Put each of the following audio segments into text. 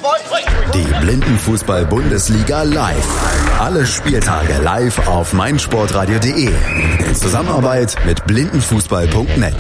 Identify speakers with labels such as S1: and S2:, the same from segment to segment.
S1: Die Blindenfußball-Bundesliga live. Alle Spieltage live auf meinsportradio.de. In Zusammenarbeit mit blindenfußball.net.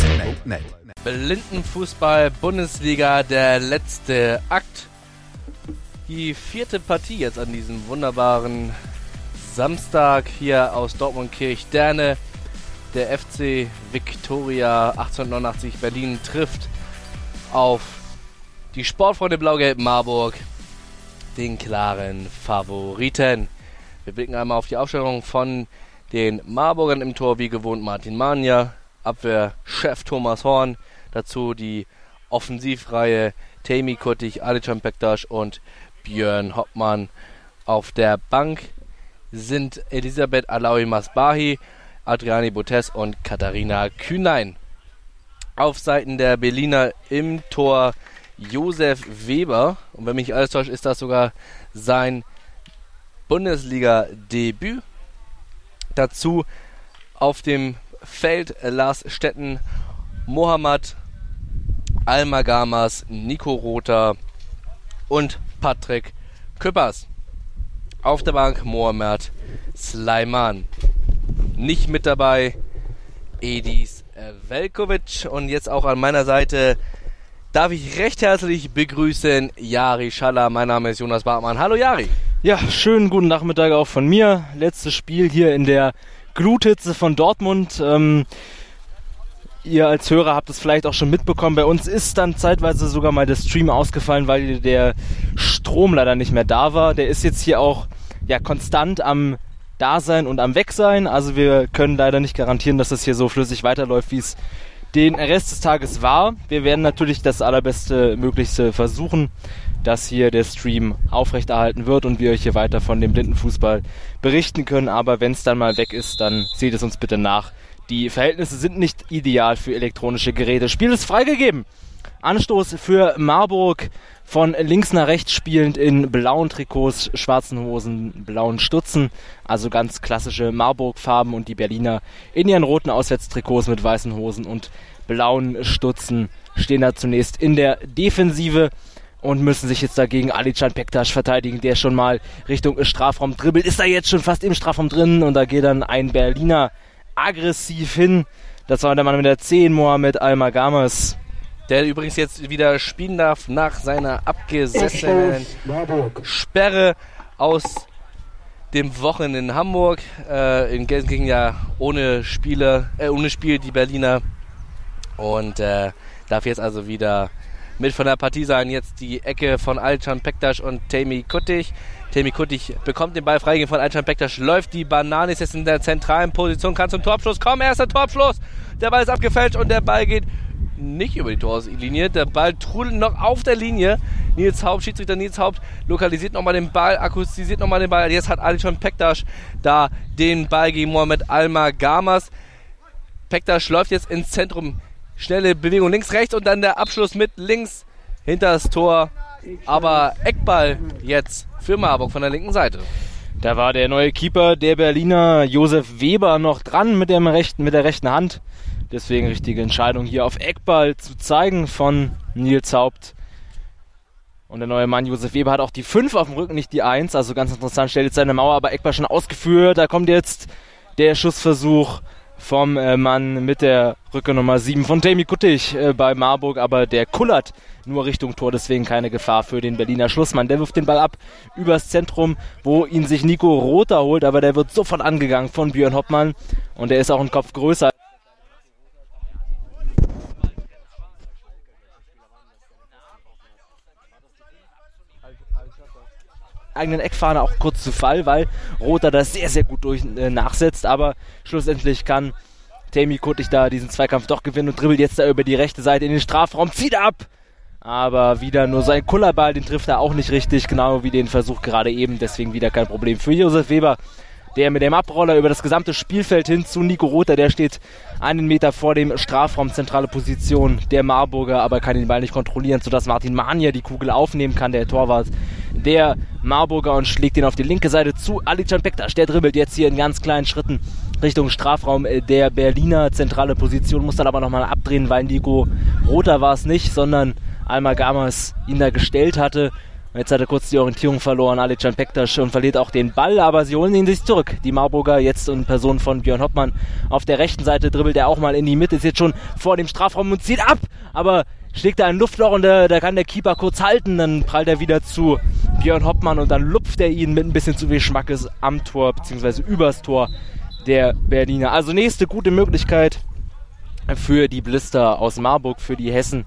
S2: Blindenfußball-Bundesliga, der letzte Akt. Die 4. Partie jetzt an diesem wunderbaren Samstag hier aus Dortmund-Kirchderne. Der FC Viktoria 1889 Berlin trifft auf die Sportfreunde Blau-Gelb Marburg, den klaren Favoriten. Wir blicken einmal auf die Aufstellung von den Marburgern im Tor, wie gewohnt Martin Mania, Abwehrchef Thomas Horn, dazu die Offensivreihe Temi Kuttig, Alican Bektaş und Björn Hoppmann. Auf der Bank sind Elisabeth Alaoui Masbahi, Adriani Botes und Katharina Kühnein. Auf Seiten der Berliner im Tor Josef Weber. Und wenn mich nicht alles täuscht, ist das sogar sein Bundesliga-Debüt. Dazu auf dem Feld Lars Stetten, Mohammad Almagamas, Nico Rother und Patrick Küppers. Auf der Bank Mohamed Sleiman. Nicht mit dabei Edis Velkovic. Und jetzt auch an meiner Seite darf ich recht herzlich begrüßen Jari Schaller. Mein Name ist Jonas Bartmann. Hallo Jari.
S3: Ja, schönen guten Nachmittag auch von mir. Letztes Spiel hier in der Gluthitze von Dortmund. Ihr als Hörer habt es vielleicht auch schon mitbekommen. Bei uns ist dann zeitweise sogar mal der Stream ausgefallen, weil der Strom leider nicht mehr da war. Der ist jetzt hier auch konstant am Dasein und am Wegsein. Also wir können leider nicht garantieren, dass das hier so flüssig weiterläuft, wie es den Rest des Tages war. Wir werden natürlich das allerbeste Möglichste versuchen, dass hier der Stream aufrechterhalten wird und wir euch hier weiter von dem Blindenfußball berichten können. Aber wenn es dann mal weg ist, dann seht es uns bitte nach. Die Verhältnisse sind nicht ideal für elektronische Geräte. Spiel ist freigegeben. Anstoß für Marburg, von links nach rechts spielend in blauen Trikots, schwarzen Hosen, blauen Stutzen. Also ganz klassische Marburg-Farben, und die Berliner in ihren roten Auswärtstrikots mit weißen Hosen und blauen Stutzen stehen da zunächst in der Defensive und müssen sich jetzt dagegen Alican Bektaş verteidigen, der schon mal Richtung Strafraum dribbelt. Ist da jetzt schon fast im Strafraum drin, und da geht dann ein Berliner aggressiv hin. Das war der Mann mit der 10, Mohamed Almagamas.
S2: Der übrigens jetzt wieder spielen darf nach seiner abgesessenen Sperre aus dem Wochenende in Hamburg. In Gelsenkirchen ja ohne Spiel die Berliner. Und darf jetzt also wieder mit von der Partie sein. Jetzt die Ecke von Alican Bektaş und Temi Kuttig. Temi Kuttig bekommt den Ball freigegeben von Alican Bektaş, läuft die Banane, ist jetzt in der zentralen Position, kann zum Torabschluss kommen. Erster Torabschluss. Der Ball ist abgefälscht und der Ball geht nicht über die Torlinie. Der Ball trudelt noch auf der Linie. Schiedsrichter Nils Haupt lokalisiert nochmal den Ball, akustisiert nochmal den Ball. Jetzt hat Alican Bektaş da den Ball gegen Mohamed Almagamas. Bektaş läuft jetzt ins Zentrum. Schnelle Bewegung links, rechts und dann der Abschluss mit links hinter das Tor. Aber Eckball jetzt für Marburg von der linken Seite.
S3: Da war der neue Keeper der Berliner, Josef Weber, noch dran mit der rechten Hand. Deswegen richtige Entscheidung, hier auf Eckball zu zeigen von Nils Haupt. Und der neue Mann Josef Weber hat auch die 5 auf dem Rücken, nicht die 1. Also ganz interessant, stellt jetzt seine Mauer, aber Eckball schon ausgeführt. Da kommt jetzt der Schussversuch vom Mann mit der Rücke Nummer 7 von Temi Kuttig bei Marburg. Aber der kullert nur Richtung Tor, deswegen keine Gefahr für den Berliner Schlussmann. Der wirft den Ball ab übers Zentrum, wo ihn sich Nico Rother holt. Aber der wird sofort angegangen von Björn Hoppmann. Und der ist auch einen Kopf größer. Eigenen Eckfahne auch kurz zu Fall, weil Rother das sehr, sehr gut nachsetzt, aber schlussendlich kann Temi Kuttig da diesen Zweikampf doch gewinnen und dribbelt jetzt da über die rechte Seite in den Strafraum, zieht ab, aber wieder nur sein Kullerball, den trifft er auch nicht richtig, genau wie den Versuch gerade eben, deswegen wieder kein Problem für Josef Weber, der mit dem Abroller über das gesamte Spielfeld hin zu Nico Rother, der steht einen Meter vor dem Strafraum, zentrale Position der Marburger, aber kann den Ball nicht kontrollieren, sodass Martin Mania die Kugel aufnehmen kann, der Torwart der Marburger, und schlägt ihn auf die linke Seite zu Alican Bektaş. Der dribbelt jetzt hier in ganz kleinen Schritten Richtung Strafraum der Berliner, zentrale Position, muss dann aber nochmal abdrehen, weil Nico Rother war es nicht, sondern Almagamas ihn da gestellt hatte. Und jetzt hat er kurz die Orientierung verloren, Alican Pektas, und verliert auch den Ball, aber sie holen ihn sich zurück. Die Marburger jetzt in Person von Björn Hoppmann. Auf der rechten Seite dribbelt er auch mal in die Mitte, ist jetzt schon vor dem Strafraum und zieht ab, aber schlägt da ein Luftloch und da kann der Keeper kurz halten, dann prallt er wieder zu Björn Hoppmann und dann lupft er ihn mit ein bisschen zu viel Schmackes am Tor, beziehungsweise übers Tor der Berliner. Also nächste gute Möglichkeit für die Blister aus Marburg, für die Hessen,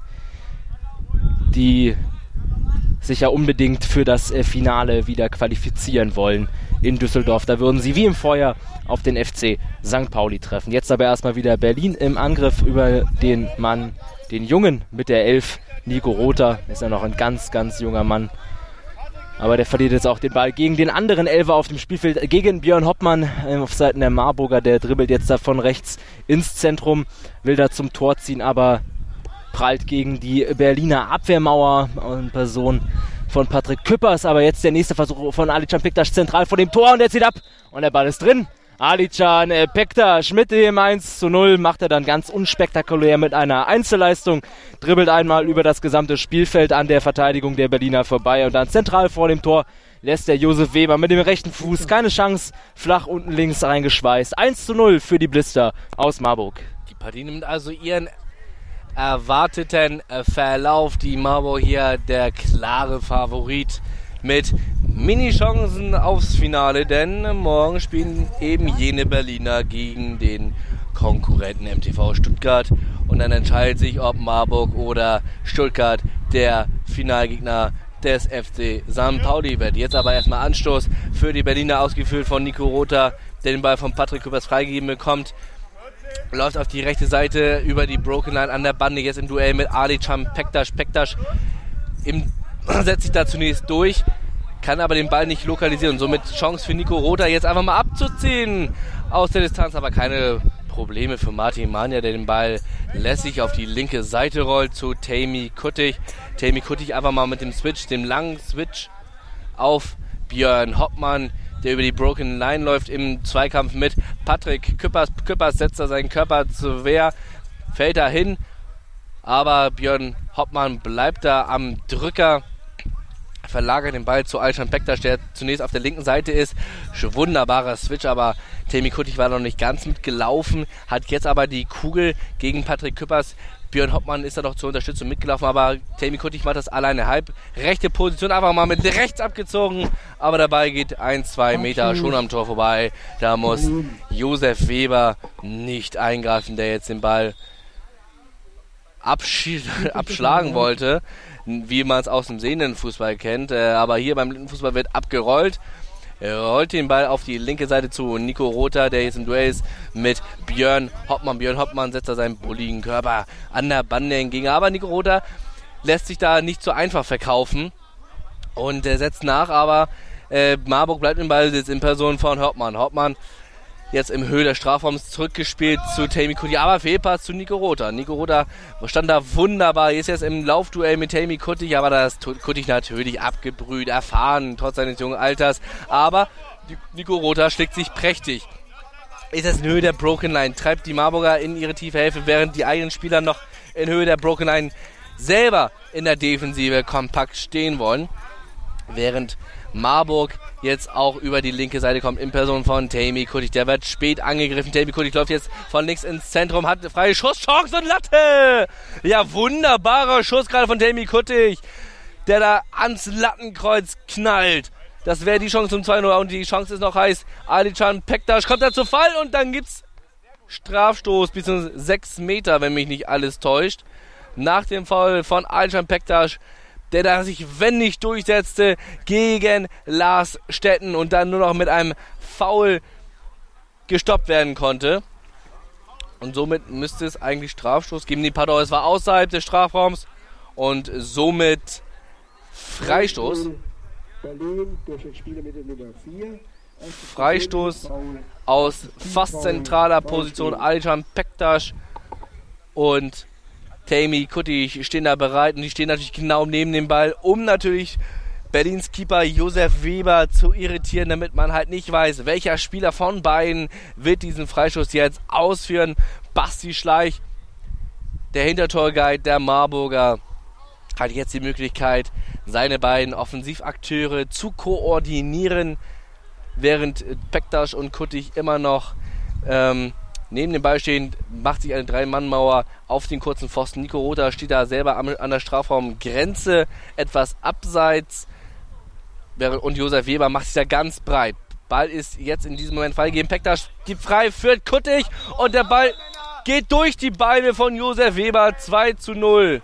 S3: die sich ja unbedingt für das Finale wieder qualifizieren wollen in Düsseldorf. Da würden sie wie im Vorjahr auf den FC St. Pauli treffen. Jetzt aber erstmal wieder Berlin im Angriff über den Mann, den Jungen mit der 11, Nico Rother. Ist ja noch ein ganz, ganz junger Mann. Aber der verliert jetzt auch den Ball gegen den anderen Elfer auf dem Spielfeld, gegen Björn Hoppmann auf Seiten der Marburger. Der dribbelt jetzt da von rechts ins Zentrum, will da zum Tor ziehen, aber prallt gegen die Berliner Abwehrmauer in Person von Patrick Küppers. Aber jetzt der nächste Versuch von Alican Pektas zentral vor dem Tor und der zieht ab und der Ball ist drin. Alican Pektas mit dem 1:0 macht er dann ganz unspektakulär mit einer Einzelleistung, dribbelt einmal über das gesamte Spielfeld an der Verteidigung der Berliner vorbei und dann zentral vor dem Tor lässt der Josef Weber mit dem rechten Fuß keine Chance, flach unten links reingeschweißt. 1:0 für die Blister aus Marburg.
S2: Die Partie nimmt also ihren erwarteten Verlauf. Die Marburg hier der klare Favorit mit Mini-Chancen aufs Finale, denn morgen spielen eben jene Berliner gegen den Konkurrenten MTV Stuttgart und dann entscheidet sich, ob Marburg oder Stuttgart der Finalgegner des FC St. Pauli wird. Jetzt aber erstmal Anstoß für die Berliner, ausgeführt von Nico Rother, der den Ball von Patrick Küppers freigegeben bekommt. Läuft auf die rechte Seite über die Broken Line an der Bande, jetzt im Duell mit Alican Pektas. Pektas setzt sich da zunächst durch, kann aber den Ball nicht lokalisieren und somit Chance für Nico Rother jetzt einfach mal abzuziehen aus der Distanz, aber keine Probleme für Martin Mania, der den Ball lässig auf die linke Seite rollt zu Tammy Kuttig. Tammy Kuttig einfach mal mit dem Switch, dem langen Switch auf Björn Hoppmann, der über die Broken Line läuft im Zweikampf mit Patrick Küppers. Küppers setzt da seinen Körper zur Wehr, fällt da hin, aber Björn Hoppmann bleibt da am Drücker, verlagert den Ball zu Alican Pektas, der zunächst auf der linken Seite ist. Wunderbarer Switch, aber Tammy Kuttig war noch nicht ganz mitgelaufen, hat jetzt aber die Kugel gegen Patrick Küppers. Björn Hoppmann ist da doch zur Unterstützung mitgelaufen, aber Tammy Kuttig macht das alleine halb. Rechte Position einfach mal mit rechts abgezogen, aber der Ball geht 1-2 Meter schon am Tor vorbei. Da muss Josef Weber nicht eingreifen, der jetzt den Ball abschlagen wollte, wie man es aus dem sehenden Fußball kennt. Aber hier beim Blindenfußball wird abgerollt. Er rollt den Ball auf die linke Seite zu Nico Rother, der jetzt im Duell ist mit Björn Hoppmann. Björn Hoppmann setzt da seinen bulligen Körper an der Bande entgegen. Aber Nico Rother lässt sich da nicht so einfach verkaufen und setzt nach. Aber Marburg bleibt im Ballbesitz in Person von Hoppmann. Hoppmann jetzt im Höhe des Strafraums zurückgespielt zu Tammy Kuttig, aber Fehlpass zu Nico Rother. Nico Rother stand da wunderbar, ist jetzt im Laufduell mit Tammy Kuttig, aber da ist Kuttig natürlich abgebrüht, erfahren, trotz seines jungen Alters, aber Nico Rother schlägt sich prächtig. Ist jetzt in Höhe der Broken Line, treibt die Marburger in ihre tiefe Hälfte, während die eigenen Spieler noch in Höhe der Broken Line selber in der Defensive kompakt stehen wollen, während Marburg jetzt auch über die linke Seite kommt in Person von Tammy Kuttig. Der wird spät angegriffen. Tammy Kuttig läuft jetzt von links ins Zentrum, hat eine freie Schusschance und Latte. Ja, wunderbarer Schuss gerade von Tammy Kuttig, der da ans Lattenkreuz knallt. Das wäre die Chance zum 2-0 und die Chance ist noch heiß. Alican Pektas kommt da zu Fall und dann gibt's Strafstoß, bzw. 6 Meter, wenn mich nicht alles täuscht. Nach dem Foul von Alican Pektas, der da sich wendig durchsetzte gegen Lars Stetten und dann nur noch mit einem Foul gestoppt werden konnte. Und somit müsste es eigentlich Strafstoß geben. Pardon, es war außerhalb des Strafraums und somit Freistoß. Freistoß aus fast zentraler Position. Alican Pektas und Tammy Kuttig stehen da bereit und die stehen natürlich genau neben dem Ball, um natürlich Berlins Keeper Josef Weber zu irritieren, damit man halt nicht weiß, welcher Spieler von beiden wird diesen Freistoß jetzt ausführen. Basti Schleich, der Hintertorguide der Marburger, hat jetzt die Möglichkeit, seine beiden Offensivakteure zu koordinieren, während Pektas und Kuttig immer noch neben dem Ball stehen, macht sich eine 3-Mann-Mauer auf den kurzen Pfosten. Nico Rother steht da selber an der Strafraumgrenze, etwas abseits, und Josef Weber macht sich da ganz breit. Ball ist jetzt in diesem Moment freigegeben. Pektas gibt frei für Kuttig und der Ball geht durch die Beine von Josef Weber. 2:0.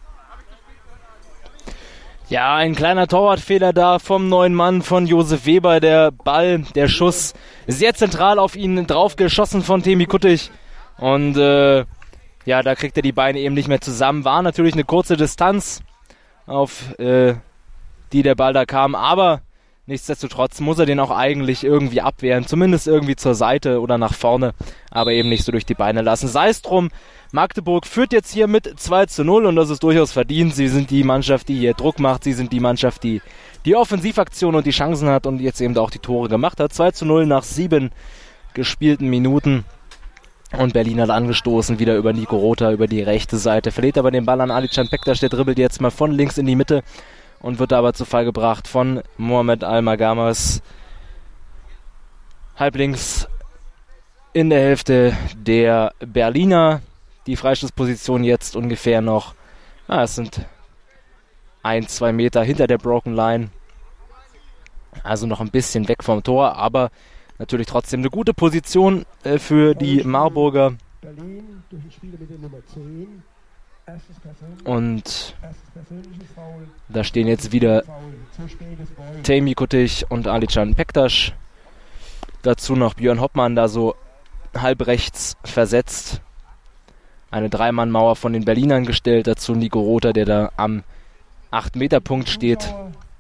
S3: Ja, ein kleiner Torwartfehler da vom neuen Mann von Josef Weber. Der Ball, der Schuss sehr zentral auf ihn drauf geschossen von Temi Kuttig. Und da kriegt er die Beine eben nicht mehr zusammen. War natürlich eine kurze Distanz, auf die der Ball da kam. Aber nichtsdestotrotz muss er den auch eigentlich irgendwie abwehren. Zumindest irgendwie zur Seite oder nach vorne. Aber eben nicht so durch die Beine lassen. Sei es drum. Magdeburg führt jetzt hier mit 2:0 und das ist durchaus verdient. Sie sind die Mannschaft, die hier Druck macht. Sie sind die Mannschaft, die die Offensivaktion und die Chancen hat und jetzt eben auch die Tore gemacht hat. 2:0 nach 7 gespielten Minuten. Und Berlin hat angestoßen, wieder über Nico Rother, über die rechte Seite. Verliert aber den Ball an Alican Pektas, der dribbelt jetzt mal von links in die Mitte und wird aber zu Fall gebracht von Mohamed Al-Magamas. Halblinks in der Hälfte der Berliner. Die Freistoßposition jetzt ungefähr noch, es sind 1-2 Meter hinter der Broken Line. Also noch ein bisschen weg vom Tor, aber natürlich trotzdem eine gute Position für die Marburger. Und da stehen jetzt wieder Temi Kuttig und Alican Pektas. Dazu noch Björn Hoppmann da so halb rechts versetzt. Eine 3-Mann-Mauer von den Berlinern gestellt, dazu Nico Rother, der da am 8-Meter-Punkt steht.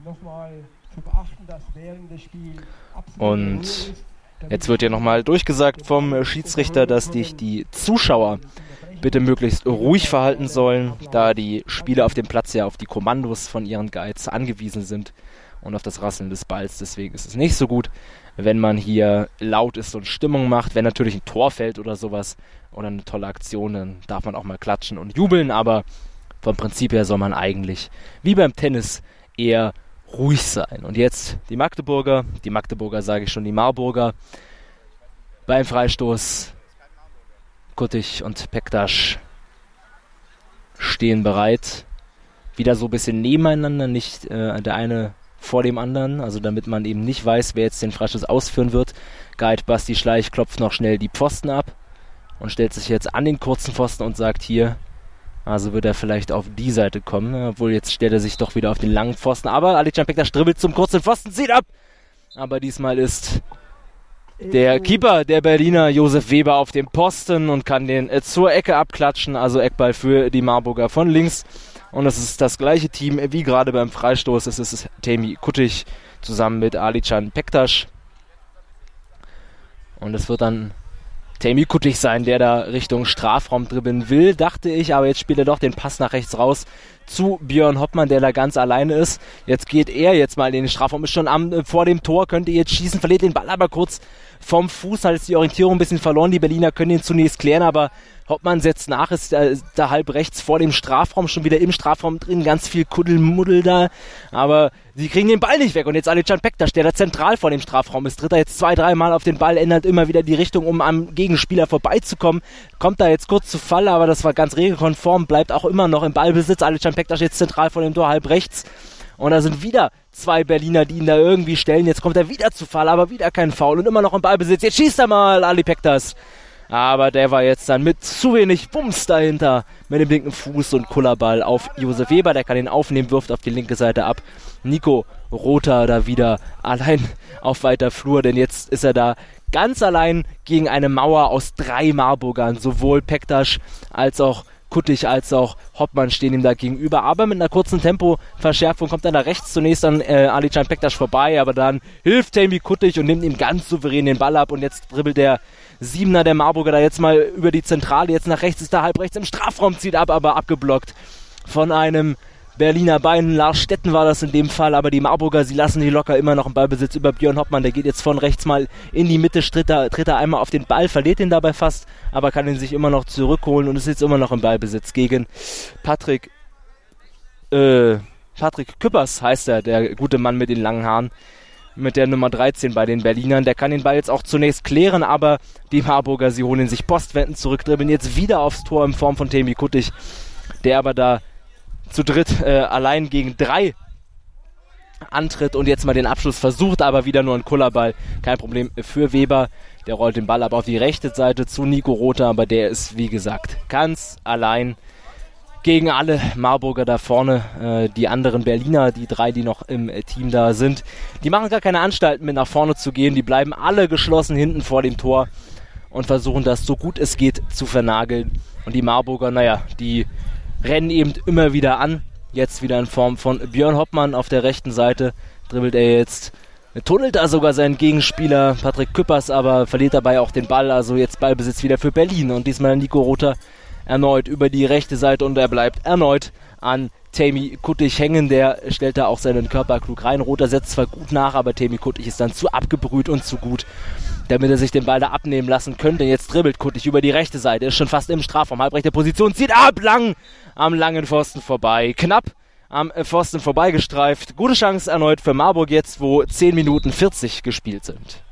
S3: Und jetzt wird ja nochmal durchgesagt vom Schiedsrichter, dass sich die Zuschauer bitte möglichst ruhig verhalten sollen, da die Spieler auf dem Platz ja auf die Kommandos von ihren Guides angewiesen sind und auf das Rasseln des Balls. Deswegen ist es nicht so gut, wenn man hier laut ist und Stimmung macht. Wenn natürlich ein Tor fällt oder sowas oder eine tolle Aktion, dann darf man auch mal klatschen und jubeln, aber vom Prinzip her soll man eigentlich, wie beim Tennis, eher ruhig sein. Und jetzt die Magdeburger sage ich schon, die Marburger beim Freistoß. Kuttig und Pektas stehen bereit. Wieder so ein bisschen nebeneinander, nicht der eine vor dem anderen, also damit man eben nicht weiß, wer jetzt den Freistoß ausführen wird. Guide Basti Schleich klopft noch schnell die Pfosten ab und stellt sich jetzt an den kurzen Pfosten und sagt hier, also wird er vielleicht auf die Seite kommen, obwohl jetzt stellt er sich doch wieder auf den langen Pfosten, aber Alican Pektas dribbelt zum kurzen Pfosten, zieht ab, aber diesmal ist der Keeper der Berliner Josef Weber auf dem Posten und kann den zur Ecke abklatschen, also Eckball für die Marburger von links. Und es ist das gleiche Team wie gerade beim Freistoß. Es ist Temi Kuttig zusammen mit Alican Pektas. Und es wird dann Temi Kuttig sein, der da Richtung Strafraum dribbeln will, dachte ich. Aber jetzt spielt er doch den Pass nach rechts raus zu Björn Hoppmann, der da ganz alleine ist. Jetzt geht er jetzt mal in den Strafraum, ist schon vor dem Tor, könnte jetzt schießen, verliert den Ball aber kurz vom Fuß, hat jetzt die Orientierung ein bisschen verloren. Die Berliner können ihn zunächst klären, aber Hoppmann setzt nach, ist da halb rechts vor dem Strafraum, schon wieder im Strafraum drin, ganz viel Kuddelmuddel da, aber sie kriegen den Ball nicht weg und jetzt Alican Pektas, der da zentral vor dem Strafraum ist, tritt er jetzt 2-3 Mal auf den Ball, ändert immer wieder die Richtung, um am Gegenspieler vorbeizukommen, kommt da jetzt kurz zu Fall, aber das war ganz regelkonform, bleibt auch immer noch im Ballbesitz, Alican Pektas jetzt zentral vor dem Tor, halb rechts. Und da sind wieder 2 Berliner, die ihn da irgendwie stellen. Jetzt kommt er wieder zu Fall, aber wieder kein Foul und immer noch im Ballbesitz. Jetzt schießt er mal, Ali Pektas. Aber der war jetzt dann mit zu wenig Bums dahinter mit dem linken Fuß und Kullerball auf Josef Weber. Der kann ihn aufnehmen, wirft auf die linke Seite ab. Nico Rother da wieder allein auf weiter Flur, denn jetzt ist er da ganz allein gegen eine Mauer aus 3 Marburgern. Sowohl Pektas als auch Kuttig als auch Hoppmann stehen ihm da gegenüber, aber mit einer kurzen Tempoverschärfung kommt er da rechts zunächst an Alican Pektas vorbei, aber dann hilft Temi Kuttig und nimmt ihm ganz souverän den Ball ab und jetzt dribbelt der 7er der Marburger da jetzt mal über die Zentrale, jetzt nach rechts, ist da halb rechts im Strafraum, zieht ab, aber abgeblockt von einem Berliner Bein. Lars Stetten war das in dem Fall, aber die Marburger, sie lassen die locker, immer noch im Ballbesitz über Björn Hoppmann, der geht jetzt von rechts mal in die Mitte, tritt er einmal auf den Ball, verliert ihn dabei fast, aber kann ihn sich immer noch zurückholen und ist jetzt immer noch im Ballbesitz gegen Patrick Patrick Küppers heißt er, der gute Mann mit den langen Haaren, mit der Nummer 13 bei den Berlinern. Der kann den Ball jetzt auch zunächst klären, aber die Marburger, sie holen sich postwendend zurück, dribbeln jetzt wieder aufs Tor in Form von Temi Kuttig, der aber da zu dritt allein gegen 3 antritt und jetzt mal den Abschluss versucht, aber wieder nur ein Kullerball. Kein Problem für Weber. Der rollt den Ball aber auf die rechte Seite zu Nico Rother, aber der ist, wie gesagt, ganz allein gegen alle Marburger da vorne. Die anderen Berliner, die 3, die noch im Team da sind, die machen gar keine Anstalten, mit nach vorne zu gehen. Die bleiben alle geschlossen hinten vor dem Tor und versuchen das so gut es geht zu vernageln. Und die Marburger, die rennen eben immer wieder an. Jetzt wieder in Form von Björn Hoppmann auf der rechten Seite. Dribbelt er jetzt, tunnelt da sogar seinen Gegenspieler Patrick Küppers, aber verliert dabei auch den Ball. Also jetzt Ballbesitz wieder für Berlin. Und diesmal Nico Rother erneut über die rechte Seite und er bleibt erneut an Temi Kuttig hängen. Der stellt da auch seinen Körper klug rein. Rother setzt zwar gut nach, aber Temi Kuttig ist dann zu abgebrüht und zu gut, damit er sich den Ball da abnehmen lassen könnte. Jetzt dribbelt Kuttig über die rechte Seite, ist schon fast im Strafraum, halbrechte Position, zieht ab, lang am langen Pfosten vorbei, knapp am Pfosten vorbeigestreift. Gute Chance erneut für Marburg jetzt, wo 10 Minuten 40 gespielt sind.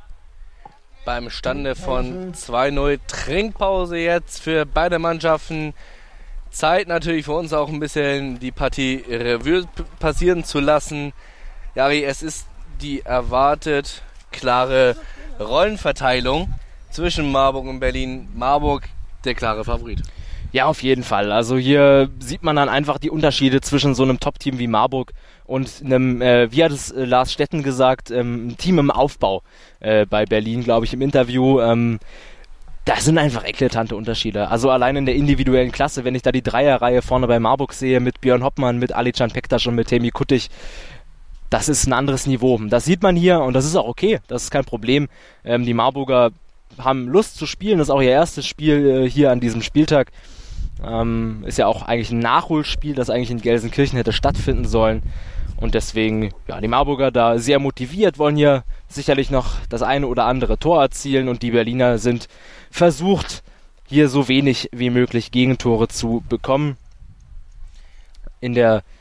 S2: Beim Stande von 2-0 Trinkpause jetzt für beide Mannschaften. Zeit natürlich für uns auch ein bisschen die Partie Revue passieren zu lassen. Jari, es ist die erwartet klare Rollenverteilung zwischen Marburg und Berlin. Marburg der klare Favorit.
S3: Ja, auf jeden Fall. Also hier sieht man dann einfach die Unterschiede zwischen so einem Top-Team wie Marburg und einem, wie hat es Lars Stetten gesagt, ein Team im Aufbau bei Berlin, glaube ich, im Interview. Da sind einfach eklatante Unterschiede. Also allein in der individuellen Klasse, wenn ich da die Dreierreihe vorne bei Marburg sehe, mit Björn Hoppmann, mit Alican Pektas und mit Temi Kuttig, das ist ein anderes Niveau. Das sieht man hier und das ist auch okay. Das ist kein Problem. Die Marburger haben Lust zu spielen. Das ist auch ihr erstes Spiel hier an diesem Spieltag. Ist ja auch eigentlich ein Nachholspiel, das eigentlich in Gelsenkirchen hätte stattfinden sollen. Und deswegen, ja, die Marburger da sehr motiviert, wollen hier sicherlich noch das eine oder andere Tor erzielen. Und die Berliner sind versucht, hier so wenig wie möglich Gegentore zu bekommen. Und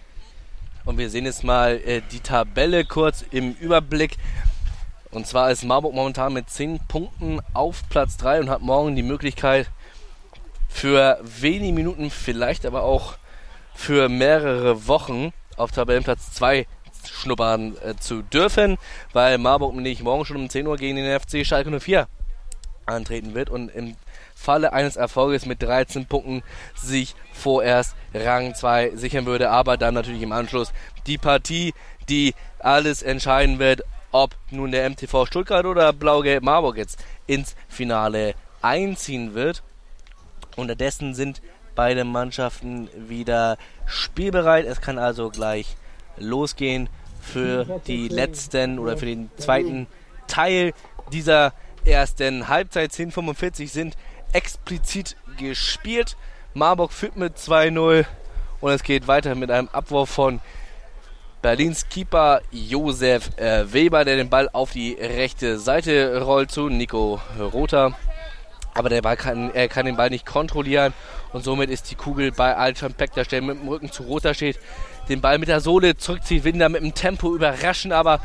S2: wir sehen jetzt mal die Tabelle kurz im Überblick. Und zwar ist Marburg momentan mit 10 Punkten auf Platz 3 und hat morgen die Möglichkeit, für wenige Minuten, vielleicht aber auch für mehrere Wochen auf Tabellenplatz 2 schnuppern zu dürfen, weil Marburg nämlich morgen schon um 10 Uhr gegen den FC Schalke 04 antreten wird und im Falle eines Erfolges mit 13 Punkten sich vorerst Rang 2 sichern würde, aber dann natürlich im Anschluss die Partie, die alles entscheiden wird, ob nun der MTV Stuttgart oder Blau-Gelb Marburg jetzt ins Finale einziehen wird. Unterdessen sind beide Mannschaften wieder spielbereit. Es kann also gleich losgehen für die letzten oder für den zweiten Teil dieser ersten Halbzeit. 10:45 sind explizit gespielt. Marburg führt mit 2-0 und es geht weiter mit einem Abwurf von Berlins Keeper Josef Weber, der den Ball auf die rechte Seite rollt zu Nico Rother. Aber er kann den Ball nicht kontrollieren und somit ist die Kugel bei Alican Pektas, der mit dem Rücken zu Rother steht, den Ball mit der Sohle zurückzieht, will ihn da mit dem Tempo überraschen, aber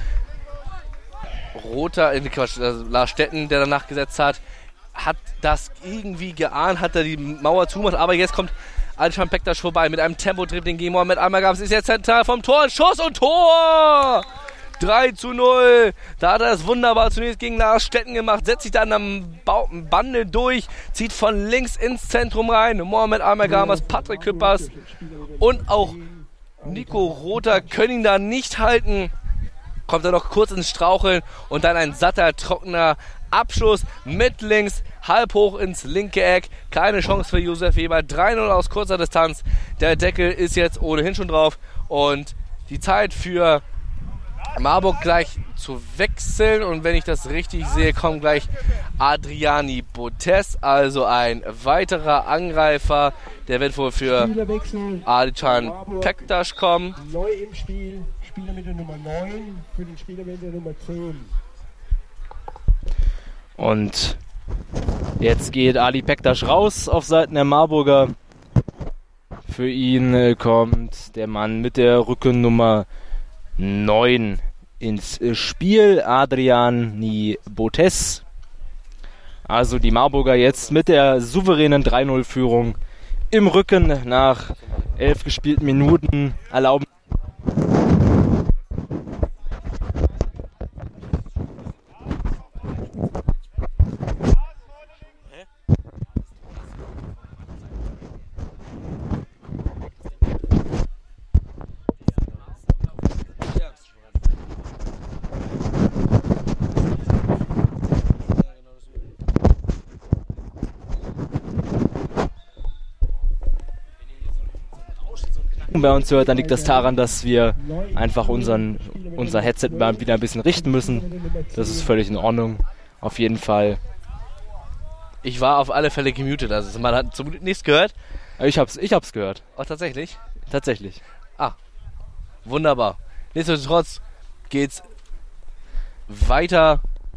S2: Lars Stetten, der danach gesetzt hat das irgendwie geahnt, hat er die Mauer zugemacht, aber jetzt kommt Alican Pektas vorbei mit einem Tempo-Dribbling gegen Mohamed Almagam, es ist jetzt zentral vom Tor, Schuss und Tor! 3-0. Da hat er es wunderbar zunächst gegen Lars Stetten gemacht, setzt sich dann am Bande durch, zieht von links ins Zentrum rein. Mohamed Almagamas, Patrick Küppers und auch Nico Rother können ihn da nicht halten. Kommt er noch kurz ins Straucheln und dann ein satter, trockener Abschluss mit links, halb hoch ins linke Eck. Keine Chance für Josef Weber. 3-0 aus kurzer Distanz. Der Deckel ist jetzt ohnehin schon drauf und die Zeit für Marburg gleich zu wechseln und wenn ich das richtig sehe, kommt gleich Adriani Botes, also ein weiterer Angreifer, der wird wohl für Alican Pektas kommen.
S4: Neu im Spiel, Spieler mit der Nummer 9 für den Spieler mit der Nummer 10.
S3: Und jetzt geht Ali Pektas raus auf Seiten der Marburger Für ihn kommt der Mann mit der Rückennummer 9 ins Spiel, Adriani Botes. Also die Marburger jetzt mit der souveränen 3-0-Führung im Rücken nach 11 gespielten Minuten erlauben. Bei uns hört, dann liegt das daran, dass wir einfach unser Headset mal wieder ein bisschen richten müssen. Das ist völlig in Ordnung. Auf jeden Fall.
S2: Ich war auf alle Fälle gemutet, also man hat zum Glück nichts gehört.
S3: Ich hab's gehört.
S2: Oh, tatsächlich?
S3: Tatsächlich.
S2: Ah, wunderbar. Nichtsdestotrotz geht's weiter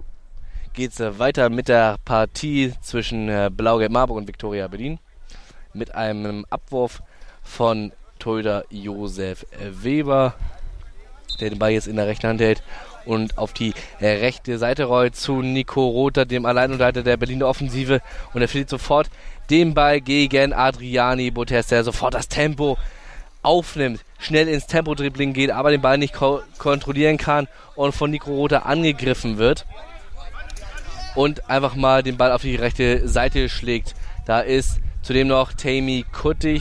S2: mit der Partie zwischen Blau-Gelb Marburg und Viktoria Berlin. Mit einem Abwurf von Torhüter Josef Weber, der den Ball jetzt in der rechten Hand hält und auf die rechte Seite rollt zu Nico Rother, dem Alleinunterhalter der Berliner Offensive, und er verliert sofort den Ball gegen Adriani Botes, der sofort das Tempo aufnimmt, schnell ins Tempo-Dribbling geht, aber den Ball nicht kontrollieren kann und von Nico Rother angegriffen wird und einfach mal den Ball auf die rechte Seite schlägt. Da ist zudem noch Tammy Kuttig,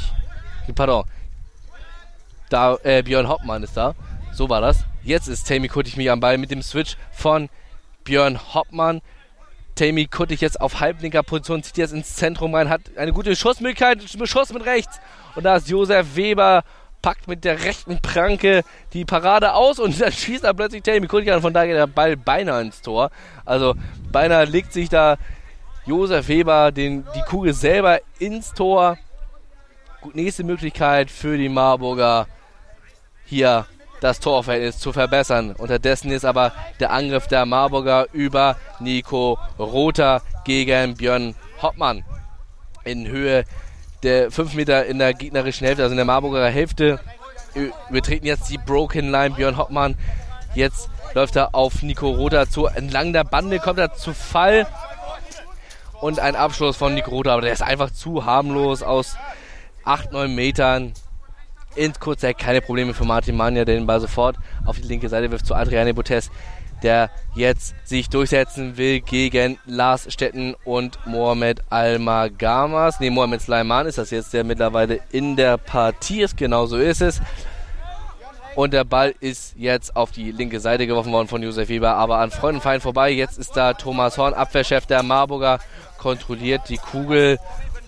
S2: Björn Hoppmann ist da. So war das. Jetzt ist Tammy Kuttig mich am Ball mit dem Switch von Björn Hoppmann. Tammy Kuttig jetzt auf halblinker Position, zieht jetzt ins Zentrum rein, hat eine gute Schussmöglichkeit, Schuss mit rechts. Und da ist Josef Weber, packt mit der rechten Pranke die Parade aus und dann schießt er plötzlich Tammy Kuttig an. Von da geht der Ball beinahe ins Tor. Also beinahe legt sich da Josef Weber die Kugel selber ins Tor. Gut, nächste Möglichkeit für die Marburger, hier das Torverhältnis zu verbessern. Unterdessen ist aber der Angriff der Marburger über Nico Rother gegen Björn Hoppmann. In Höhe der 5 Meter in der gegnerischen Hälfte, also in der Marburger Hälfte. Wir treten jetzt die Broken Line. Björn Hoppmann, jetzt läuft er auf Nico Rother zu. Entlang der Bande kommt er zu Fall. Und ein Abschluss von Nico Rother, aber der ist einfach zu harmlos aus 8-9 Metern. Ins Kurzeck, keine Probleme für Martin Manja, der den Ball sofort auf die linke Seite wirft zu Adriani Botes, der jetzt sich durchsetzen will gegen Lars Stetten und Mohamed Almagamas. Mohamed Sleiman ist das jetzt, der mittlerweile in der Partie ist. Genau so ist es. Und der Ball ist jetzt auf die linke Seite geworfen worden von Josef Weber, aber an Freund und Feind vorbei. Jetzt ist da Thomas Horn, Abwehrchef der Marburger, kontrolliert die Kugel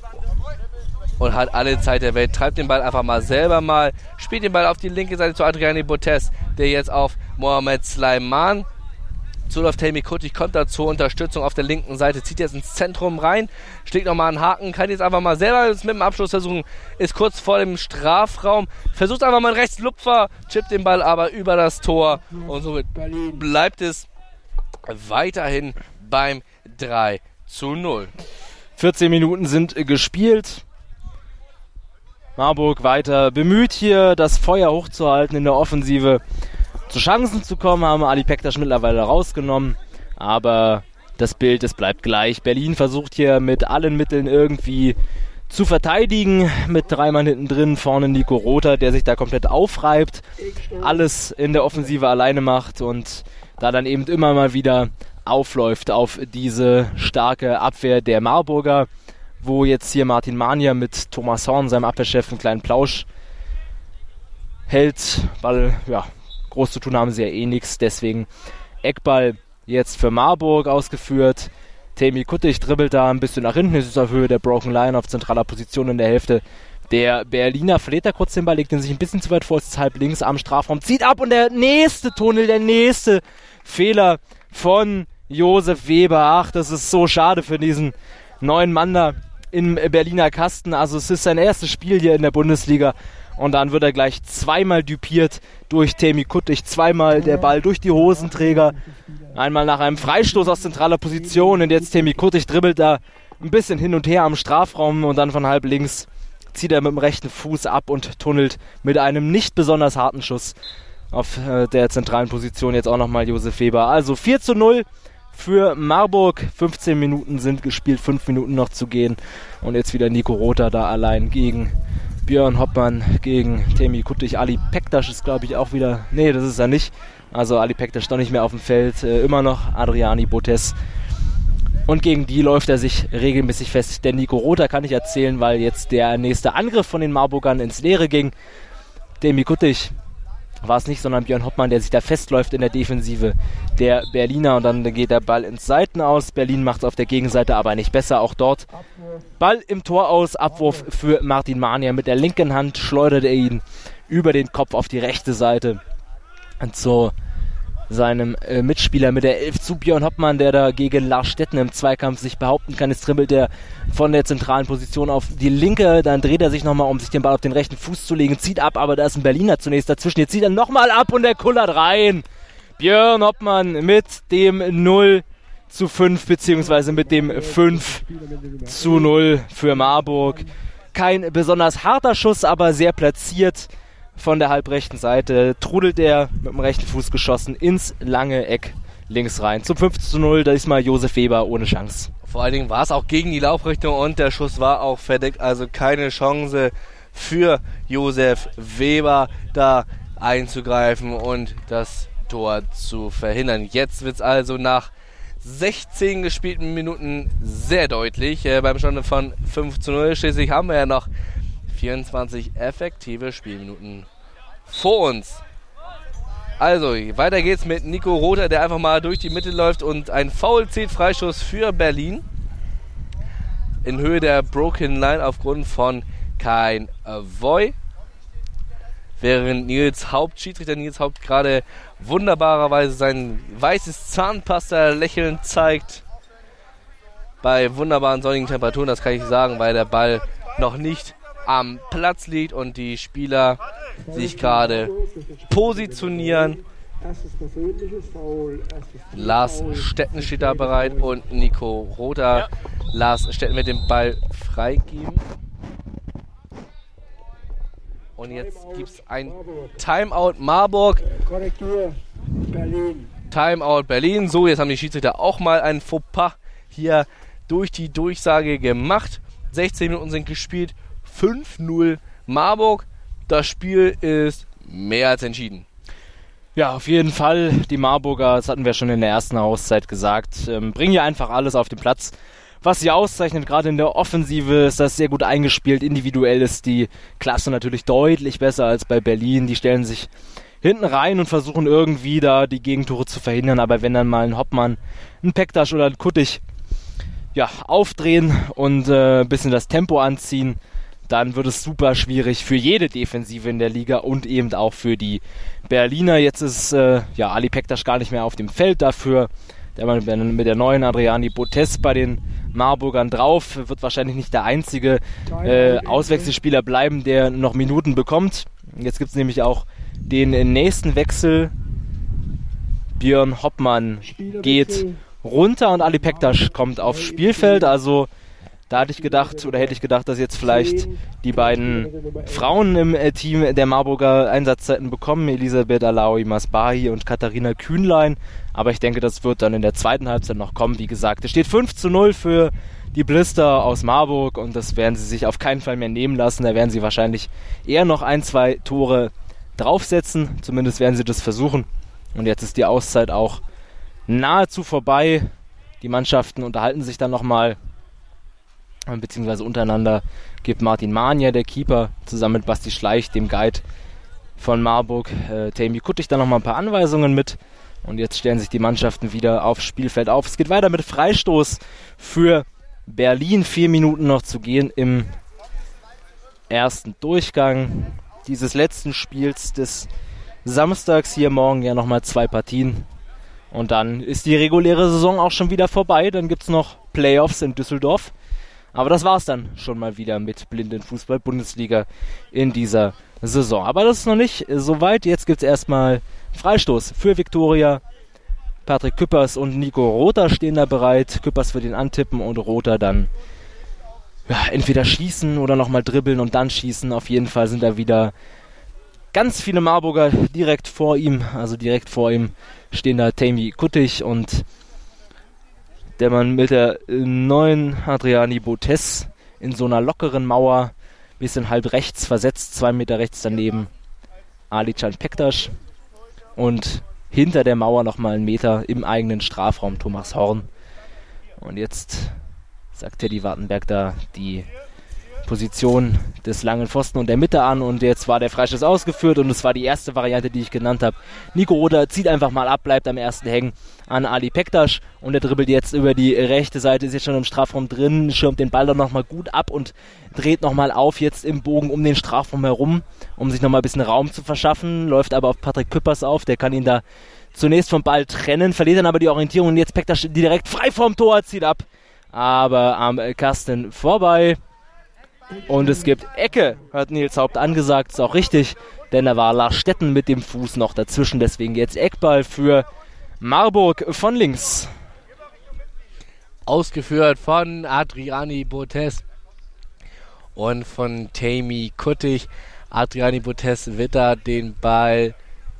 S2: und hat alle Zeit der Welt, treibt den Ball einfach mal selber mal, spielt den Ball auf die linke Seite zu Adriani Botes, der jetzt auf Mohamed Sleiman zuläuft. Tammy Kuttig kommt da zur Unterstützung auf der linken Seite, zieht jetzt ins Zentrum rein, schlägt nochmal einen Haken, kann jetzt einfach mal selber mit dem Abschluss versuchen, ist kurz vor dem Strafraum, versucht einfach mal einen Rechtslupfer, chippt den Ball aber über das Tor und somit bleibt es weiterhin beim 3:0.
S3: 14 Minuten sind gespielt. Marburg weiter bemüht, hier das Feuer hochzuhalten in der Offensive. Zu Chancen zu kommen, haben Ali Pektas mittlerweile rausgenommen. Aber das Bild, es bleibt gleich. Berlin versucht hier mit allen Mitteln irgendwie zu verteidigen. Mit 3 Mann hinten drin, vorne Nico Rother, der sich da komplett aufreibt. Alles in der Offensive alleine macht und da dann eben immer mal wieder aufläuft auf diese starke Abwehr der Marburger, wo jetzt hier Martin Manja mit Thomas Horn, seinem Abwehrchef, einen kleinen Plausch hält, weil, ja, groß zu tun haben sie ja eh nichts, deswegen Eckball jetzt für Marburg ausgeführt. Tammy Kuttig dribbelt da ein bisschen nach hinten, ist auf Höhe der Broken Line auf zentraler Position in der Hälfte. Der Berliner verliert da kurz den Ball, legt ihn sich ein bisschen zu weit vor, ist halb links am Strafraum, zieht ab und der nächste Fehler von Josef Weber. Ach, das ist so schade für diesen neuen Mann da im Berliner Kasten. Also es ist sein erstes Spiel hier in der Bundesliga und dann wird er gleich zweimal düpiert durch Tammy Kuttig, zweimal der Ball durch die Hosenträger, einmal nach einem Freistoß aus zentraler Position und jetzt Tammy Kuttig dribbelt da ein bisschen hin und her am Strafraum und dann von halb links zieht er mit dem rechten Fuß ab und tunnelt mit einem nicht besonders harten Schuss auf der zentralen Position jetzt auch nochmal Josef Weber. Also 4:0 für Marburg. 15 Minuten sind gespielt, 5 Minuten noch zu gehen. Und jetzt wieder Nico Rother da allein gegen Björn Hoppmann, gegen Temi Kuttig. Ali Pektas ist, glaube ich, auch wieder... Nee, das ist er nicht. Also Ali Pektas ist doch nicht mehr auf dem Feld. Immer noch Adriani Botes. Und gegen die läuft er sich regelmäßig fest. Der Nico Rother kann ich erzählen, weil jetzt der nächste Angriff von den Marburgern ins Leere ging. Temi Kuttig war es nicht, sondern Björn Hoppmann, der sich da festläuft in der Defensive der Berliner. Und dann geht der Ball ins Seitenaus. Berlin macht es auf der Gegenseite aber nicht besser. Auch dort Ball im Tor aus. Abwurf für Martin Mania. Mit der linken Hand schleudert er ihn über den Kopf auf die rechte Seite. Und so seinem Mitspieler mit der 11 zu Björn Hoppmann, der da gegen Lars Stetten im Zweikampf sich behaupten kann. Jetzt dribbelt er von der zentralen Position auf die linke, dann dreht er sich nochmal, um sich den Ball auf den rechten Fuß zu legen, zieht ab, aber da ist ein Berliner zunächst dazwischen. Jetzt zieht er nochmal ab und er kullert rein. Björn Hoppmann mit dem 0:5 beziehungsweise mit dem 5:0 für Marburg. Kein besonders harter Schuss, aber sehr platziert. Von der halbrechten Seite trudelt er mit dem rechten Fuß geschossen ins lange Eck links rein. Zum 5:0, da ist mal Josef Weber ohne Chance.
S2: Vor allen Dingen war es auch gegen die Laufrichtung und der Schuss war auch verdeckt. Also keine Chance für Josef Weber, da einzugreifen und das Tor zu verhindern. Jetzt wird es also nach 16 gespielten Minuten sehr deutlich. Beim Stand von 5:0. Schließlich haben wir ja noch 24 effektive Spielminuten vor uns. Also, weiter geht's mit Nico Rother, der einfach mal durch die Mitte läuft und ein Foul zieht. Freistoß für Berlin. In Höhe der Broken Line aufgrund von kein Voy. Während Schiedsrichter Nils Haupt gerade wunderbarerweise sein weißes Zahnpasta-Lächeln zeigt. Bei wunderbaren sonnigen Temperaturen, das kann ich sagen, weil der Ball noch nicht am Platz liegt und die Spieler sich gerade positionieren. Lars Stetten steht da bereit und Nico Rother. Lars Stetten wird den Ball freigeben. Und jetzt gibt es ein Timeout Marburg. Timeout Berlin. So, jetzt haben die Schiedsrichter auch mal einen Fauxpas hier durch die Durchsage gemacht. 16 Minuten sind gespielt. 5:0 Marburg. Das Spiel ist mehr als entschieden.
S3: Ja, auf jeden Fall. Die Marburger, das hatten wir schon in der ersten Auszeit gesagt, bringen ja einfach alles auf den Platz, was sie auszeichnet. Gerade in der Offensive ist das sehr gut eingespielt. Individuell ist die Klasse natürlich deutlich besser als bei Berlin. Die stellen sich hinten rein und versuchen irgendwie da die Gegentore zu verhindern. Aber wenn dann mal ein Hoppmann, ein Pektas oder ein Kuttig aufdrehen und ein bisschen das Tempo anziehen, dann wird es super schwierig für jede Defensive in der Liga und eben auch für die Berliner. Jetzt ist Ali Pektas gar nicht mehr auf dem Feld dafür. Der mit der neuen Adriani Botes bei den Marburgern drauf. Wird wahrscheinlich nicht der einzige Auswechselspieler bleiben, der noch Minuten bekommt. Jetzt gibt es nämlich auch den nächsten Wechsel. Björn Hoppmann geht runter und Ali Pektas kommt aufs Spielfeld. Also da hätte ich gedacht, dass jetzt vielleicht die beiden Frauen im Team der Marburger Einsatzzeiten bekommen, Elisabeth Alaoui Masbahi und Katharina Kühnlein. Aber ich denke, das wird dann in der zweiten Halbzeit noch kommen. Wie gesagt, es steht 5:0 für die Blister aus Marburg und das werden sie sich auf keinen Fall mehr nehmen lassen. Da werden sie wahrscheinlich eher noch 1-2 Tore draufsetzen. Zumindest werden sie das versuchen. Und jetzt ist die Auszeit auch nahezu vorbei. Die Mannschaften unterhalten sich dann nochmal, beziehungsweise untereinander gibt Martin Mania, der Keeper, zusammen mit Basti Schleich, dem Guide von Marburg, Temi Kuttig, dann nochmal ein paar Anweisungen mit. Und jetzt stellen sich die Mannschaften wieder aufs Spielfeld auf. Es geht weiter mit Freistoß für Berlin. 4 Minuten noch zu gehen im ersten Durchgang dieses letzten Spiels des Samstags. Hier morgen ja nochmal 2 Partien. Und dann ist die reguläre Saison auch schon wieder vorbei. Dann gibt es noch Playoffs in Düsseldorf. Aber das war's dann schon mal wieder mit Blindenfußball-Bundesliga in dieser Saison. Aber das ist noch nicht so weit. Jetzt gibt es erstmal Freistoß für Viktoria. Patrick Küppers und Nico Rother stehen da bereit. Küppers wird ihn antippen und Rother dann entweder schießen oder nochmal dribbeln und dann schießen. Auf jeden Fall sind da wieder ganz viele Marburger direkt vor ihm. Also direkt vor ihm stehen da Tammy Kuttig und der Mann mit der neuen Adriani Botez in so einer lockeren Mauer, bisschen halb rechts versetzt, 2 Meter rechts daneben Alican Pektas und hinter der Mauer nochmal 1 Meter im eigenen Strafraum Thomas Horn. Und jetzt sagt Teddy Wartenberg da die Position des langen Pfosten und der Mitte an und jetzt war der Freistoß ausgeführt und es war die erste Variante, die ich genannt habe. Nico Rother zieht einfach mal ab, bleibt am ersten hängen an Ali Pektas und der dribbelt jetzt über die rechte Seite, ist jetzt schon im Strafraum drin, schirmt den Ball dann nochmal gut ab und dreht nochmal auf jetzt im Bogen um den Strafraum herum, um sich nochmal ein bisschen Raum zu verschaffen, läuft aber auf Patrick Küppers auf, der kann ihn da zunächst vom Ball trennen, verliert dann aber die Orientierung und jetzt Pektas direkt frei vorm Tor, zieht ab, aber am Kasten vorbei. Und es gibt Ecke, hat Nils Haupt angesagt, ist auch richtig, denn da war Lars Stetten mit dem Fuß noch dazwischen, deswegen jetzt Eckball für Marburg von links.
S2: Ausgeführt von Adriani Botez und von Tammy Kuttig. Adriani Botez wird da den Ball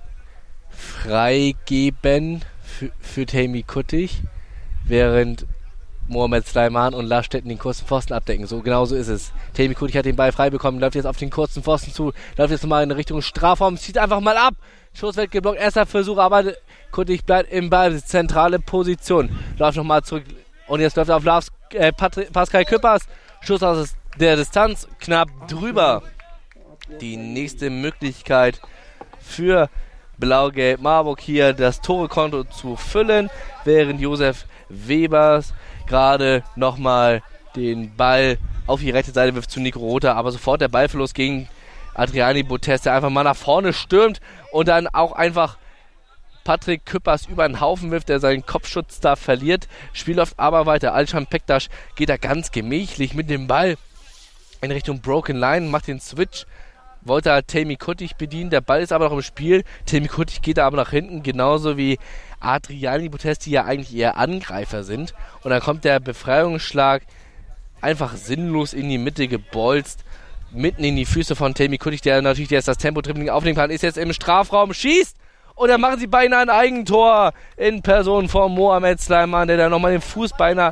S2: freigeben für Tammy Kuttig, während Mohamed Sleiman und Lars Stetten den kurzen Pfosten abdecken. So genau so ist es. Tammy Kuttig hat den Ball frei bekommen, läuft jetzt auf den kurzen Pfosten zu, läuft jetzt nochmal in Richtung Strafraum, zieht einfach mal ab. Schuss wird geblockt, erster Versuch, aber Kuttig bleibt im Ball, zentrale Position. Läuft nochmal zurück und jetzt läuft er auf Pascal Küppers. Schuss aus der Distanz, knapp drüber. Die nächste Möglichkeit für Blau-Gelb Marburg hier das Torekonto zu füllen, während Josef Webers gerade nochmal den Ball auf die rechte Seite wirft zu Nico Rother, aber sofort der Ballverlust gegen Adriani Botez, der einfach mal nach vorne stürmt und dann auch einfach Patrick Küppers über den Haufen wirft, der seinen Kopfschutz da verliert. Spiel läuft aber weiter. Alican Pektas geht da ganz gemächlich mit dem Ball in Richtung Broken Line, macht den Switch, wollte halt Tammy Kuttig bedienen, der Ball ist aber noch im Spiel. Tammy Kuttig geht da aber nach hinten, genauso wie Adriani Botez, die ja eigentlich eher Angreifer sind. Und dann kommt der Befreiungsschlag einfach sinnlos in die Mitte gebolzt, mitten in die Füße von Tammy Kuttig, der natürlich jetzt das Tempo-Dribbling aufnehmen kann, ist jetzt im Strafraum, schießt und dann machen sie beinahe ein Eigentor in Person von Mohamed Sleiman, der dann nochmal den Fuß beinahe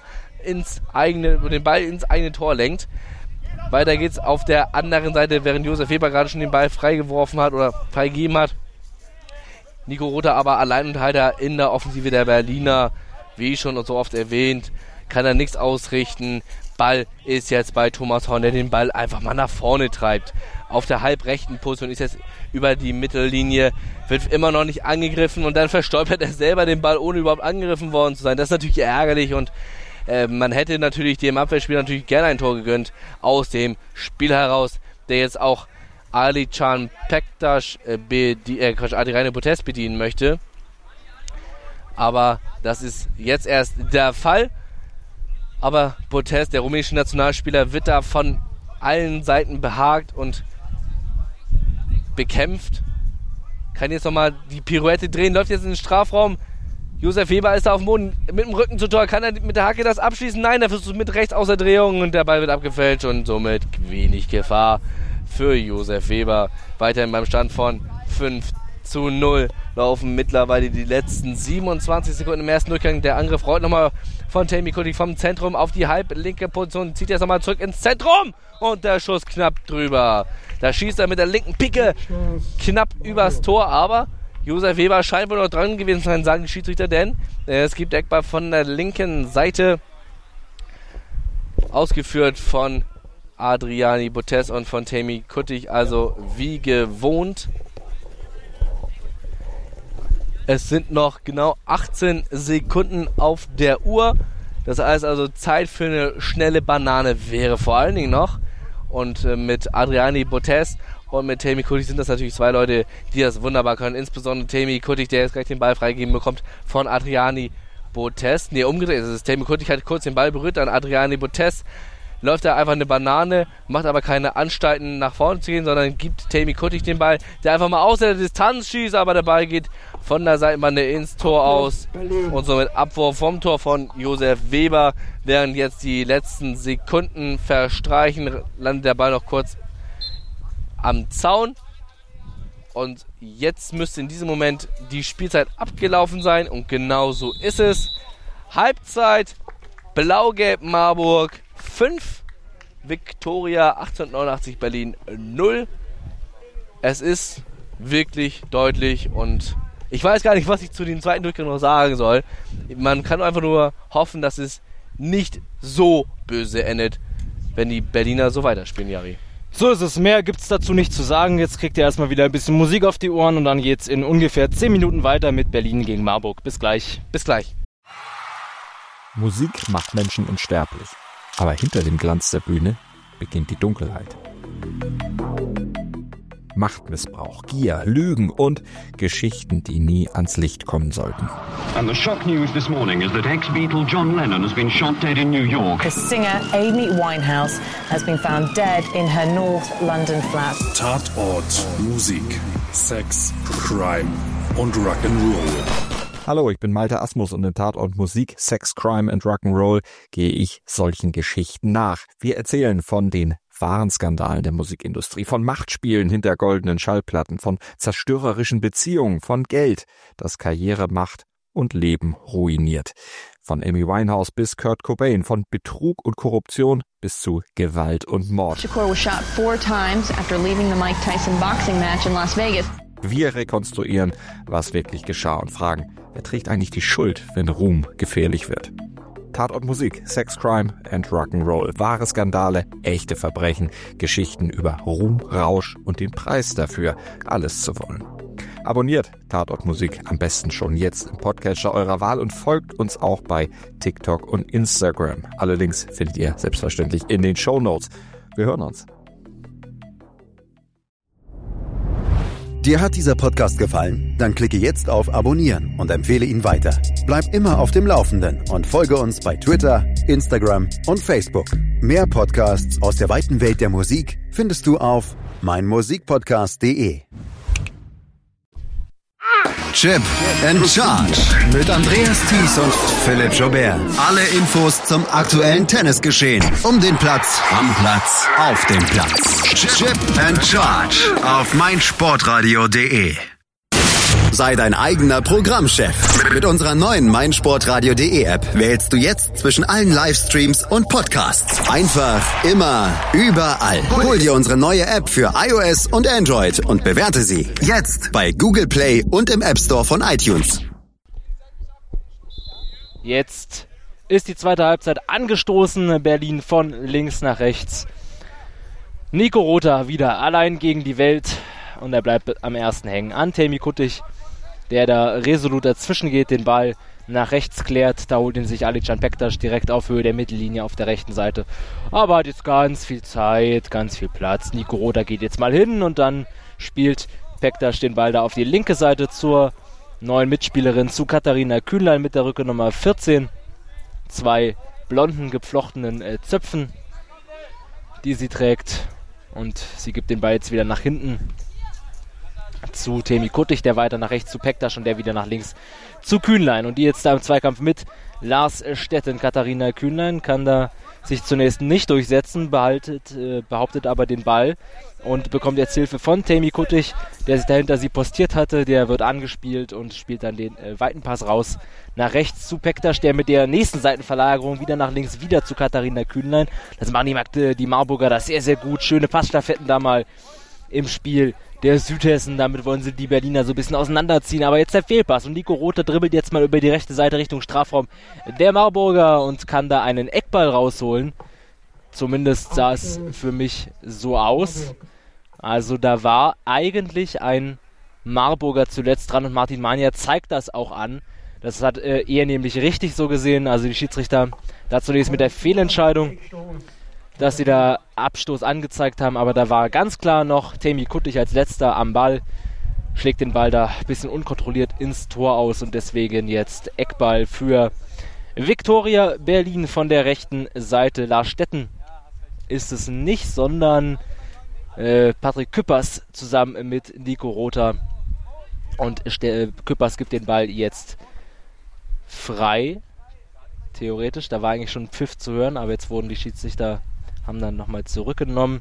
S2: den Ball ins eigene Tor lenkt. Weiter geht's auf der anderen Seite, während Josef Weber gerade schon den Ball freigeworfen hat oder freigegeben hat. Nico Rother aber Alleinunterhalter in der Offensive der Berliner, wie schon und so oft erwähnt, kann er nichts ausrichten. Ball ist jetzt bei Thomas Horn, der den Ball einfach mal nach vorne treibt. Auf der halbrechten Position ist jetzt über die Mittellinie, wird immer noch nicht angegriffen und dann verstolpert er selber den Ball, ohne überhaupt angegriffen worden zu sein. Das ist natürlich ärgerlich und man hätte natürlich dem Abwehrspieler natürlich gerne ein Tor gegönnt aus dem Spiel heraus, der jetzt auch Alican Pektas Adriani Botez bedienen möchte. Aber das ist jetzt erst der Fall. Aber Botez, der rumänische Nationalspieler, wird da von allen Seiten behagt und bekämpft. Kann jetzt nochmal die Pirouette drehen, läuft jetzt in den Strafraum. Josef Weber ist da auf dem Boden mit dem Rücken zu Tor. Kann er mit der Hacke das abschließen? Nein, er versucht mit rechts aus der Drehung und der Ball wird abgefälscht und somit wenig Gefahr für Josef Weber. Weiterhin beim Stand von 5:0 laufen mittlerweile die letzten 27 Sekunden im ersten Durchgang. Der Angriff rollt nochmal von Tammy Kuttig vom Zentrum auf die halblinke Position, zieht jetzt nochmal zurück ins Zentrum und der Schuss knapp drüber. Da schießt er mit der linken Picke knapp übers Tor, aber Josef Weber scheint wohl noch dran gewesen zu sein, sagen die Schiedsrichter, denn es gibt Eckball von der linken Seite, ausgeführt von Adriani Botez und von Tammy Kuttig, also wie gewohnt. Es sind noch genau 18 Sekunden auf der Uhr. Das heißt also, Zeit für eine schnelle Banane wäre vor allen Dingen noch. Und mit Adriani Botez und mit Tammy Kuttig sind das natürlich zwei Leute, die das wunderbar können. Insbesondere Tammy Kuttig, der jetzt gleich den Ball freigegeben bekommt von Adriani Botez. Ne, umgedreht. Es ist Tammy Kuttig, hat kurz den Ball berührt, dann Adriani Botez läuft er einfach eine Banane, macht aber keine Anstalten nach vorne zu gehen, sondern gibt Tammy Kuttig den Ball, der einfach mal aus der Distanz schießt, aber der Ball geht von der Seitenbahn ins Tor aus und somit Abwurf vom Tor von Josef Weber. Während jetzt die letzten Sekunden verstreichen, landet der Ball noch kurz am Zaun. Und jetzt müsste in diesem Moment die Spielzeit abgelaufen sein. Und genau so ist es. Halbzeit, Blau-Gelb Marburg 5, Viktoria 1889 Berlin 0. Es ist wirklich deutlich und ich weiß gar nicht, was ich zu dem zweiten Durchgang noch sagen soll. Man kann einfach nur hoffen, dass es nicht so böse endet, wenn die Berliner so weiterspielen, Jari.
S3: So ist es, mehr gibt's dazu nicht zu sagen. Jetzt kriegt ihr erstmal wieder ein bisschen Musik auf die Ohren und dann geht's in ungefähr 10 Minuten weiter mit Berlin gegen Marburg. Bis gleich.
S2: Bis gleich.
S5: Musik macht Menschen unsterblich. Aber hinter dem Glanz der Bühne beginnt die Dunkelheit. Machtmissbrauch, Gier, Lügen und Geschichten, die nie ans Licht kommen sollten.
S6: And the shock news this morning is that ex-Beatle John Lennon has been shot dead in New York.
S7: The singer Amy Winehouse has been found dead in her North London flat.
S8: Tatort, Musik, Sex, Crime und Rock'n'Roll.
S5: Hallo, ich bin Malte Asmus und im Tatort Musik, Sex, Crime and Rock'n'Roll gehe ich solchen Geschichten nach. Wir erzählen von den wahren Skandalen der Musikindustrie, von Machtspielen hinter goldenen Schallplatten, von zerstörerischen Beziehungen, von Geld, das Karriere macht und Leben ruiniert. Von Amy Winehouse bis Kurt Cobain, von Betrug und Korruption bis zu Gewalt und Mord.
S9: Shakur was shot 4 times after leaving the Mike Tyson boxing match in Las Vegas.
S5: Wir rekonstruieren, was wirklich geschah und fragen, wer trägt eigentlich die Schuld, wenn Ruhm gefährlich wird? Tatort Musik, Sex, Crime and Rock'n'Roll. Wahre Skandale, echte Verbrechen, Geschichten über Ruhm, Rausch und den Preis dafür, alles zu wollen. Abonniert Tatort Musik am besten schon jetzt im Podcatcher eurer Wahl und folgt uns auch bei TikTok und Instagram. Alle Links findet ihr selbstverständlich in den Shownotes. Wir hören uns.
S1: Dir hat dieser Podcast gefallen? Dann klicke jetzt auf Abonnieren und empfehle ihn weiter. Bleib immer auf dem Laufenden und folge uns bei Twitter, Instagram und Facebook. Mehr Podcasts aus der weiten Welt der Musik findest du auf meinmusikpodcast.de. Chip and Charge mit Andreas Thies und Philipp Joubert. Alle Infos zum aktuellen Tennisgeschehen. Um den Platz, am Platz, auf dem Platz. Chip and Charge auf meinsportradio.de. Sei dein eigener Programmchef. Mit unserer neuen meinsportradio.de App wählst du jetzt zwischen allen Livestreams und Podcasts. Einfach, immer, überall. Hol dir unsere neue App für iOS und Android und bewerte sie jetzt bei Google Play und im App Store von iTunes.
S3: Jetzt ist die zweite Halbzeit angestoßen. Berlin von links nach rechts. Nico Rother wieder allein gegen die Welt und er bleibt am ersten hängen an Tammy Kuttig, der da resolut dazwischen geht, den Ball nach rechts klärt. Da holt ihn sich Alican Pektas direkt auf Höhe der Mittellinie auf der rechten Seite. Aber hat jetzt ganz viel Zeit, ganz viel Platz. Nico Rother geht jetzt mal hin und dann spielt Pektas den Ball da auf die linke Seite zur neuen Mitspielerin, zu Katharina Kühnlein mit der Rückennummer 14. 2 blonden, geflochtenen Zöpfen, die sie trägt. Und sie gibt den Ball jetzt wieder nach hinten zu Tammy Kuttig, der weiter nach rechts zu Pektas und der wieder nach links zu Kühnlein. Und die jetzt da im Zweikampf mit Lars Stetten. Katharina Kühnlein kann da sich zunächst nicht durchsetzen, behauptet aber den Ball und bekommt jetzt Hilfe von Tammy Kuttig, der sich dahinter sie postiert hatte. Der wird angespielt und spielt dann den weiten Pass raus nach rechts zu Pektas, der mit der nächsten Seitenverlagerung wieder nach links, wieder zu Katharina Kühnlein. Das machen die Marburger das sehr, sehr gut. Schöne Passstaffetten da mal im Spiel der Südhessen. Damit wollen sie die Berliner so ein bisschen auseinanderziehen. Aber jetzt der Fehlpass und Nico Rother dribbelt jetzt mal über die rechte Seite Richtung Strafraum der Marburger und kann da einen Eckball rausholen. Zumindest sah es für mich so aus. Also da war eigentlich ein Marburger zuletzt dran und Martin Mania zeigt das auch an. Das hat er nämlich richtig so gesehen. Also die Schiedsrichter da zunächst mit der Fehlentscheidung, dass sie da Abstoß angezeigt haben, aber da war ganz klar noch Tammy Kuttig als letzter am Ball, schlägt den Ball da ein bisschen unkontrolliert ins Tor aus und deswegen jetzt Eckball für Viktoria Berlin von der rechten Seite. Lars Stetten ist es nicht, sondern Patrick Küppers zusammen mit Nico Rother. Und Küppers gibt den Ball jetzt frei. Theoretisch, da war eigentlich schon ein Pfiff zu hören, aber jetzt wurden die Schiedsrichter, haben dann nochmal zurückgenommen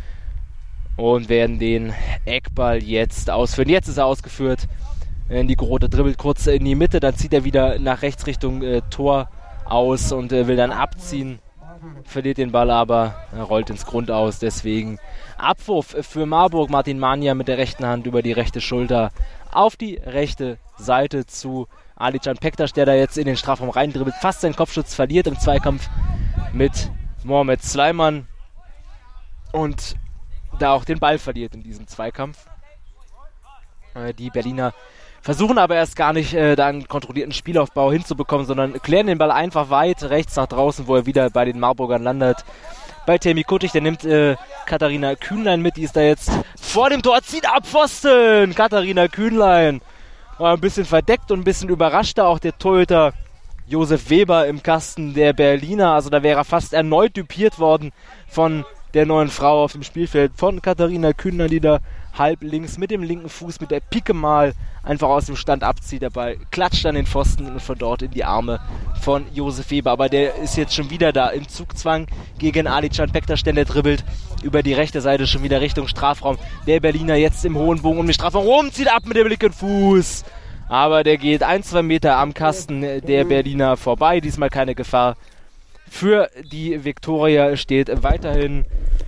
S3: und werden den Eckball jetzt ausführen. Jetzt ist er ausgeführt. Nico Rother dribbelt kurz in die Mitte, dann zieht er wieder nach rechts Richtung Tor aus und will dann abziehen. Verliert den Ball aber, er rollt ins Grundaus, deswegen Abwurf für Marburg. Martin Mania mit der rechten Hand über die rechte Schulter auf die rechte Seite zu Alican Pektas, der da jetzt in den Strafraum reindribbelt, fast seinen Kopfschutz verliert im Zweikampf mit Mohamed Sleiman und da auch den Ball verliert in diesem Zweikampf. Die Berliner versuchen aber erst gar nicht, da einen kontrollierten Spielaufbau hinzubekommen, sondern klären den Ball einfach weit rechts nach draußen, wo er wieder bei den Marburgern landet. Bei Temi Kuttig, der nimmt Katharina Kühnlein mit, die ist da jetzt vor dem Tor, zieht ab Pfosten! Katharina Kühnlein war ein bisschen verdeckt und ein bisschen überrascht, da auch der Torhüter Josef Weber im Kasten der Berliner, also da wäre er fast erneut düpiert worden von der neuen Frau auf dem Spielfeld, von Katharina Kühnlein, die da halb links mit dem linken Fuß mit der Pike mal einfach aus dem Stand abzieht. Der Ball klatscht an den Pfosten und von dort in die Arme von Josef Weber. Aber der ist jetzt schon wieder da im Zugzwang gegen Alican Pektas, der dribbelt über die rechte Seite schon wieder Richtung Strafraum. Der Berliner jetzt im hohen Bogen um den Strafraum rum, zieht ab mit dem linken Fuß. Aber der geht 1-2 Meter am Kasten der Berliner vorbei. Diesmal keine Gefahr. Für die Viktoria steht weiterhin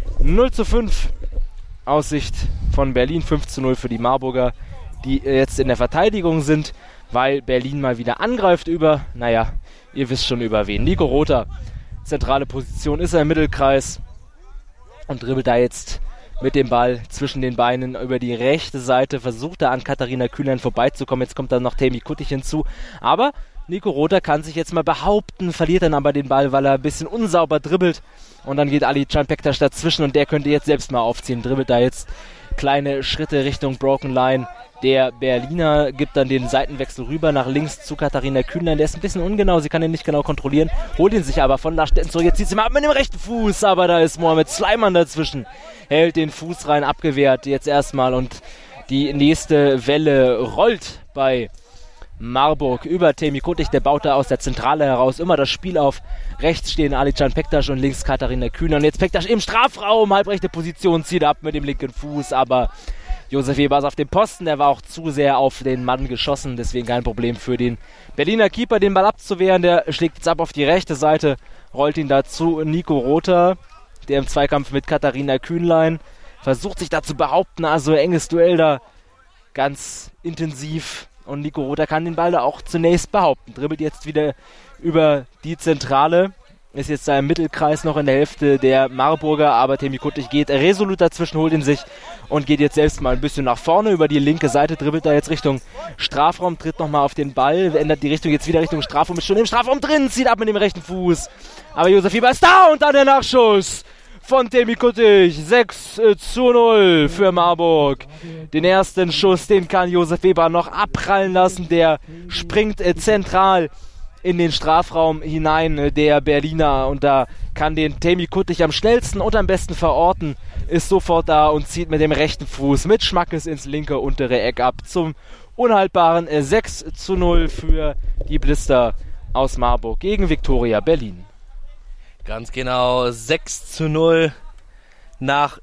S3: 0:5. Aussicht von Berlin, 5:0 für die Marburger, die jetzt in der Verteidigung sind, weil Berlin mal wieder angreift über, naja, ihr wisst schon über wen. Nico Rother, zentrale Position, ist er im Mittelkreis und dribbelt da jetzt mit dem Ball zwischen den Beinen über die rechte Seite, versucht er an Katharina Kühnlein vorbeizukommen, jetzt kommt dann noch Temi Kuttig hinzu, aber Nico Rother kann sich jetzt mal behaupten, verliert dann aber den Ball, weil er ein bisschen unsauber dribbelt. Und dann geht Alican Pektas dazwischen und der könnte jetzt selbst mal aufziehen. Dribbelt da jetzt kleine Schritte Richtung Broken Line. Der Berliner gibt dann den Seitenwechsel rüber nach links zu Katharina Kühnlein. Der ist ein bisschen ungenau, sie kann ihn nicht genau kontrollieren. Holt ihn sich aber von Lachstetten zurück. Jetzt zieht sie mal ab mit dem rechten Fuß, aber da ist Mohamed Sleiman dazwischen. Hält den Fuß rein, abgewehrt jetzt erstmal und die nächste Welle rollt bei Marburg über Temi Kuttig, der baut da aus der Zentrale heraus immer das Spiel auf. Rechts stehen Alican Pektas und links Katharina Kühner. Und jetzt Pektas im Strafraum, halbrechte Position, zieht ab mit dem linken Fuß. Aber Josef Weber ist auf dem Posten, der war auch zu sehr auf den Mann geschossen. Deswegen kein Problem für den Berliner Keeper, den Ball abzuwehren. Der schlägt jetzt ab auf die rechte Seite, rollt ihn dazu Nico Rother, der im Zweikampf mit Katharina Kühnlein versucht sich da zu behaupten. Also enges Duell da, ganz intensiv. Und Nico Rother kann den Ball da auch zunächst behaupten. Dribbelt jetzt wieder über die Zentrale. Ist jetzt da im Mittelkreis noch in der Hälfte der Marburger. Aber Temi Kuttig geht resolut dazwischen, holt ihn sich und geht jetzt selbst mal ein bisschen nach vorne über die linke Seite. Dribbelt da jetzt Richtung Strafraum, tritt nochmal auf den Ball. Ändert die Richtung jetzt wieder Richtung Strafraum. Ist schon im Strafraum drin, zieht ab mit dem rechten Fuß. Aber Josef Weber ist da und dann der Nachschuss von Temi Kuttig. 6:0 für Marburg. Den ersten Schuss, den kann Josef Weber noch abprallen lassen. Der springt zentral in den Strafraum hinein, der Berliner. Und da kann den Temi Kuttig am schnellsten und am besten verorten. Ist sofort da und zieht mit dem rechten Fuß mit Schmackes ins linke untere Eck ab. Zum unhaltbaren 6:0 für die Blister aus Marburg gegen Viktoria Berlin.
S2: Ganz genau, 6:0 nach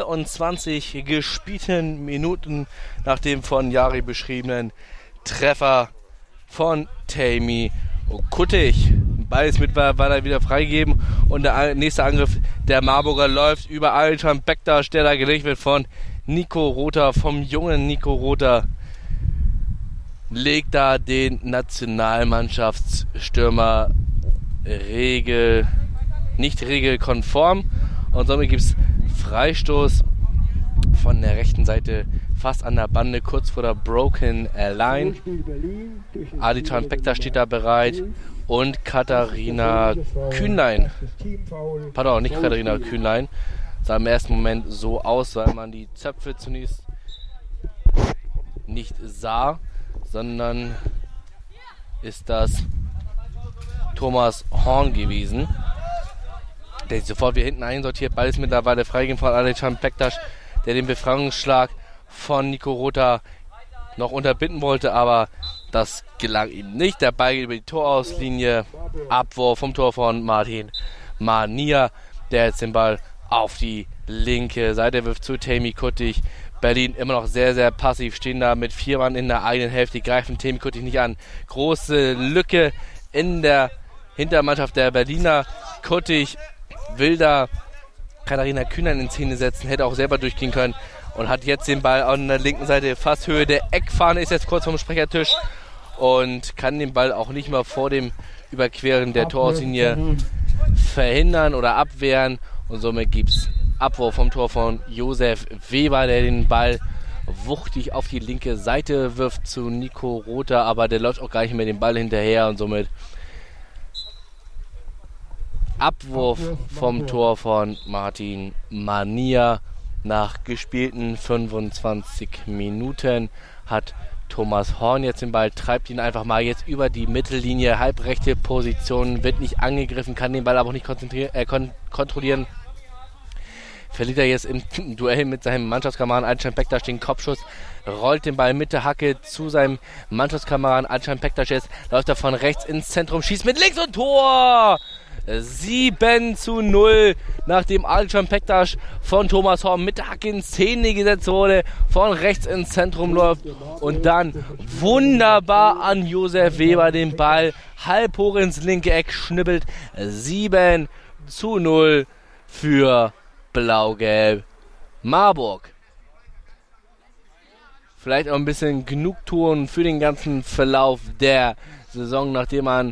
S2: 24 gespielten Minuten nach dem von Jari beschriebenen Treffer von Temi Kuttig. Ball ist mittlerweile wieder freigegeben und der nächste Angriff der Marburger läuft über Alican Pektas, der da gelegt wird von Nico Rother, vom jungen Nico Rother. Legt da den Nationalmannschaftsstürmer nicht regelkonform und somit gibt es Freistoß von der rechten Seite fast an der Bande, kurz vor der Broken Line. Alican Pektas steht da bereit und Katharina Kühnlein. Pardon, nicht Katharina Kühnlein. Sah im ersten Moment so aus, weil man die Zöpfe zunächst nicht sah, sondern ist das Thomas Horn gewesen. der sich sofort wieder hinten einsortiert. Ball ist mittlerweile freigegeben von Alexander Bektas, der den Befreiungsschlag von Nico Rota noch unterbinden wollte, aber das gelang ihm nicht. Der Ball geht über die Torauslinie. Abwurf vom Tor von Martin Mania, der jetzt den Ball auf die linke Seite wirft zu Tammy Kuttig. Berlin immer noch sehr, sehr passiv, stehen da mit 4 Mann in der eigenen Hälfte, greifen Tammy Kuttig nicht an. Große Lücke in der Hintermannschaft der Berliner. Kuttig will da Katharina Kühnlein in Szene setzen, hätte auch selber durchgehen können und hat jetzt den Ball an der linken Seite, fast Höhe der Eckfahne, ist jetzt kurz vom Sprechertisch und kann den Ball auch nicht mehr vor dem Überqueren der Torauslinie verhindern oder abwehren, und somit gibt es Abwurf vom Tor von Josef Weber, der den Ball wuchtig auf die linke Seite wirft zu Nico Rota, aber der läuft auch gar nicht mehr den Ball hinterher, und somit Abwurf vom Tor von Martin Mania. Nach gespielten 25 Minuten hat Thomas Horn jetzt den Ball, treibt ihn einfach mal jetzt über die Mittellinie, halbrechte Position, wird nicht angegriffen, kann den Ball aber auch nicht kontrollieren. Verliert er jetzt im Duell mit seinem Mannschaftskameraden Alexander Bektas den Kopfschuss, rollt den Ball mit der Hacke zu seinem Mannschaftskameraden Alexander Bektas, jetzt läuft er von rechts ins Zentrum, schießt mit links und Tor! 7:0, nachdem Alexander Bektas von Thomas Horn mit der Hacke in Szene gesetzt wurde, von rechts ins Zentrum läuft und dann wunderbar an Josef Weber den Ball halb hoch ins linke Eck schnippelt. 7:0 für Blau-Gelb Marburg. Vielleicht auch ein bisschen Genugtuung für den ganzen Verlauf der Saison, nachdem man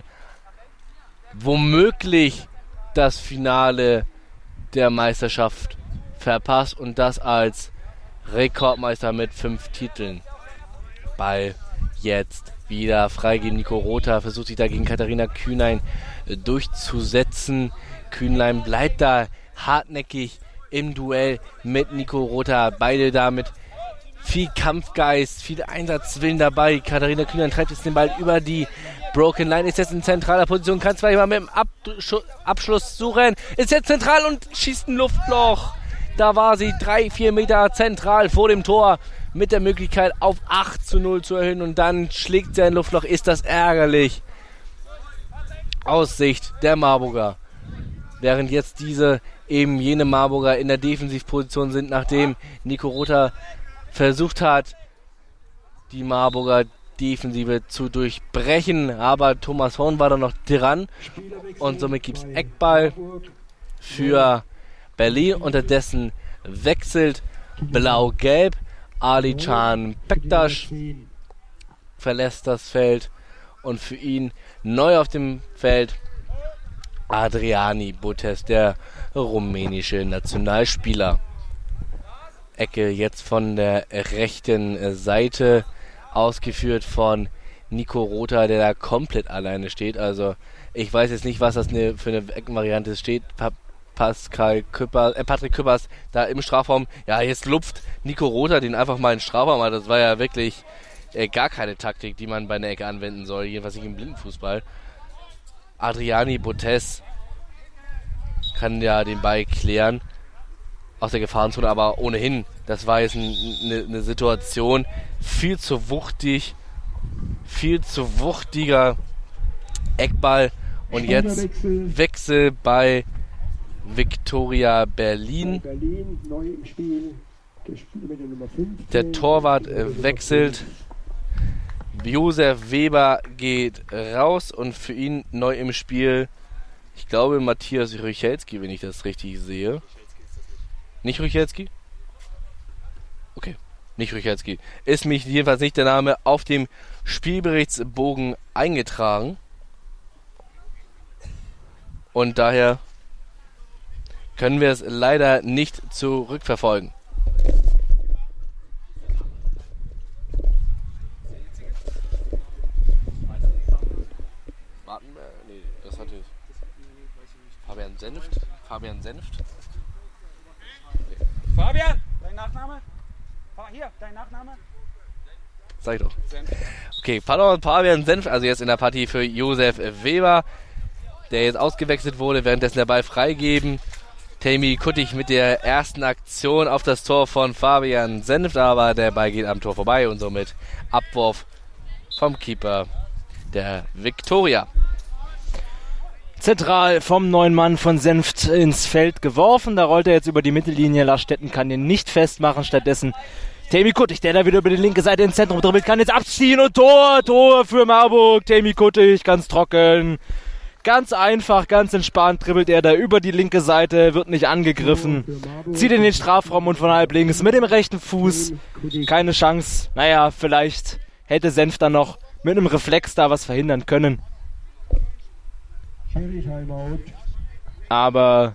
S2: womöglich das Finale der Meisterschaft verpasst und das als Rekordmeister mit 5 Titeln. Ball jetzt wieder freigeben. Nico Rota versucht sich da gegen Katharina Kühnlein durchzusetzen. Kühnlein bleibt da hartnäckig im Duell mit Nico Rota. Beide da mit viel Kampfgeist, viel Einsatzwillen dabei. Katharina Kühnlein treibt jetzt den Ball über die Broken Line, ist jetzt in zentraler Position, kann zwar mal mit dem Abschluss suchen, ist jetzt zentral und schießt ein Luftloch. Da war sie 3-4 Meter zentral vor dem Tor mit der Möglichkeit auf 8:0 zu erhöhen, und dann schlägt sie ein Luftloch. Ist das ärgerlich aus Sicht der Marburger. Während jetzt jene Marburger in der Defensivposition sind, nachdem Nico Rota versucht hat, die Marburger Defensive zu durchbrechen, aber Thomas Horn war da noch dran, und somit gibt es Eckball für Berlin. Unterdessen wechselt Blau-Gelb. Ali-Can Bektas verlässt das Feld und für ihn neu auf dem Feld Adriani Butes, der rumänische Nationalspieler. Ecke jetzt von der rechten Seite, ausgeführt von Nico Rota, der da komplett alleine steht. Also ich weiß jetzt nicht, was das für eine Eckenvariante steht. Patrick Küppers da im Strafraum. Ja, jetzt lupft Nico Rota den einfach mal in den Strafraum. Also das war ja wirklich gar keine Taktik, die man bei einer Ecke anwenden soll. Jedenfalls nicht im Blindenfußball. Adriani Butes kann ja den Ball klären aus der Gefahrenzone, aber ohnehin, das war jetzt eine Situation, viel zu wuchtiger Eckball, und jetzt Wechsel bei Viktoria Berlin. Der Torwart wechselt, Josef Weber geht raus und für ihn neu im Spiel, ich glaube, Matthias Rychelski, wenn ich das richtig sehe. Nicht Rychelski? Okay, nicht Rychelski. Ist mich jedenfalls nicht der Name auf dem Spielberichtsbogen eingetragen. Und daher können wir es leider nicht zurückverfolgen. Warten wir, nee, das hatte Fabian Senft. Okay.
S10: Fabian, dein Nachname? Hier, dein Nachname?
S2: Sag ich doch. Okay, Fabian Senft, also jetzt in der Partie für Josef Weber. der jetzt ausgewechselt wurde, währenddessen der Ball freigeben. Tammy Kuttig mit der ersten Aktion auf das Tor von Fabian Senft, aber der Ball geht am Tor vorbei und somit Abwurf vom Keeper der Viktoria.
S3: Zentral vom neuen Mann von Senft ins Feld geworfen. Da rollt er jetzt über die Mittellinie. Lars Stetten kann den nicht festmachen. Stattdessen Tammy Kuttig, der da wieder über die linke Seite ins Zentrum dribbelt, kann jetzt abziehen und Tor für Marburg. Tammy Kuttig, ganz trocken. Ganz einfach, ganz entspannt dribbelt er da über die linke Seite, wird nicht angegriffen, zieht in den Strafraum und von halb links mit dem rechten Fuß. Keine Chance. Naja, vielleicht hätte Senft dann noch mit einem Reflex da was verhindern können. Aber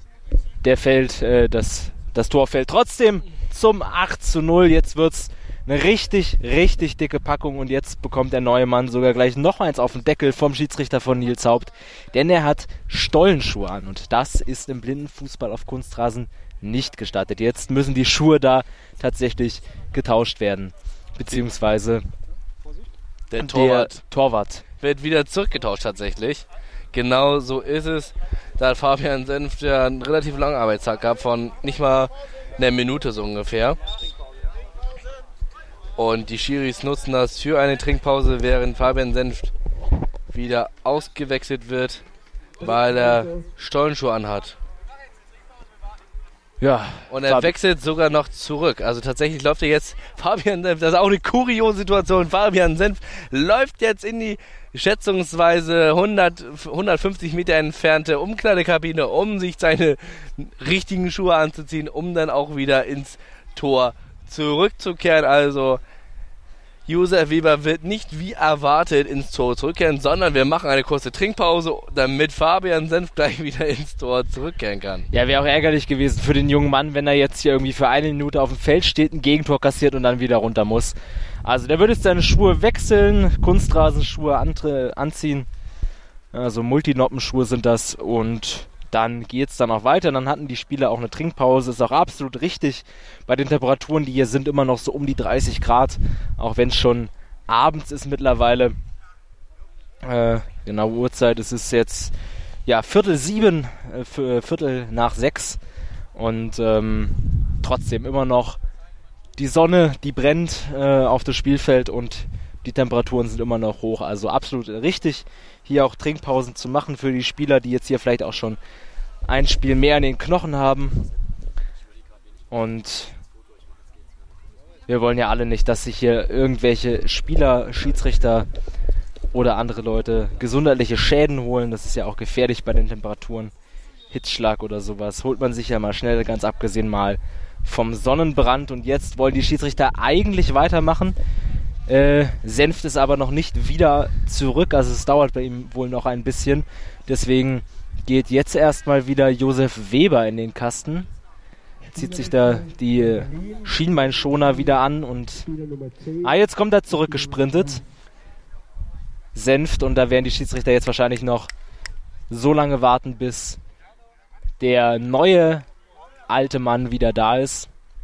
S3: das Tor fällt trotzdem zum 8:0. Jetzt wird's eine richtig, richtig dicke Packung und jetzt bekommt der neue Mann sogar gleich noch eins auf den Deckel vom Schiedsrichter von Nils Haupt, denn er hat Stollenschuhe an und das ist im Blindenfußball auf Kunstrasen nicht gestattet. Jetzt müssen die Schuhe da tatsächlich getauscht werden, beziehungsweise
S2: der
S3: Torwart
S2: wird wieder zurückgetauscht tatsächlich. Genau so ist es. Da hat Fabian Senft ja einen relativ langen Arbeitstag gehabt von nicht mal einer Minute so ungefähr. Und die Schiris nutzen das für eine Trinkpause, während Fabian Senft wieder ausgewechselt wird, weil er Stollenschuhe anhat.
S3: Ja.
S2: Und er wechselt sogar noch zurück. Also tatsächlich läuft er jetzt Fabian Senft, das ist auch eine kuriose Situation. Fabian Senft läuft jetzt in die schätzungsweise 150 Meter entfernte Umkleidekabine, um sich seine richtigen Schuhe anzuziehen, um dann auch wieder ins Tor zurückzukehren. Also Josef Weber wird nicht wie erwartet ins Tor zurückkehren, sondern wir machen eine kurze Trinkpause, damit Fabian Senft gleich wieder ins Tor zurückkehren kann.
S3: Ja, wäre auch ärgerlich gewesen für den jungen Mann, wenn er jetzt hier irgendwie für eine Minute auf dem Feld steht, ein Gegentor kassiert und dann wieder runter muss. Also der würde jetzt seine Schuhe wechseln, Kunstrasenschuhe anziehen, also Multinoppenschuhe sind das und dann geht's dann auch weiter. Dann hatten die Spieler auch eine Trinkpause. Ist auch absolut richtig. Bei den Temperaturen, die hier sind, immer noch so um die 30 Grad. Auch wenn es schon abends ist mittlerweile. Genau, Uhrzeit. Es ist jetzt 6:15. Viertel nach 6. Und trotzdem immer noch die Sonne, die brennt auf das Spielfeld und die Temperaturen sind immer noch hoch. Also absolut richtig, hier auch Trinkpausen zu machen für die Spieler, die jetzt hier vielleicht auch schon ein Spiel mehr in den Knochen haben. Und wir wollen ja alle nicht, dass sich hier irgendwelche Spieler, Schiedsrichter oder andere Leute gesundheitliche Schäden holen. Das ist ja auch gefährlich bei den Temperaturen. Hitzschlag oder sowas holt man sich ja mal schnell, ganz abgesehen mal vom Sonnenbrand. Und jetzt wollen die Schiedsrichter eigentlich weitermachen. Senft ist aber noch nicht wieder zurück, also es dauert bei ihm wohl noch ein bisschen. Deswegen geht jetzt erstmal wieder Josef Weber in den Kasten. Zieht sich da die Schienbeinschoner wieder an und jetzt kommt er zurückgesprintet. Senft, und da werden die Schiedsrichter jetzt wahrscheinlich noch so lange warten, bis der neue alte Mann wieder da ist.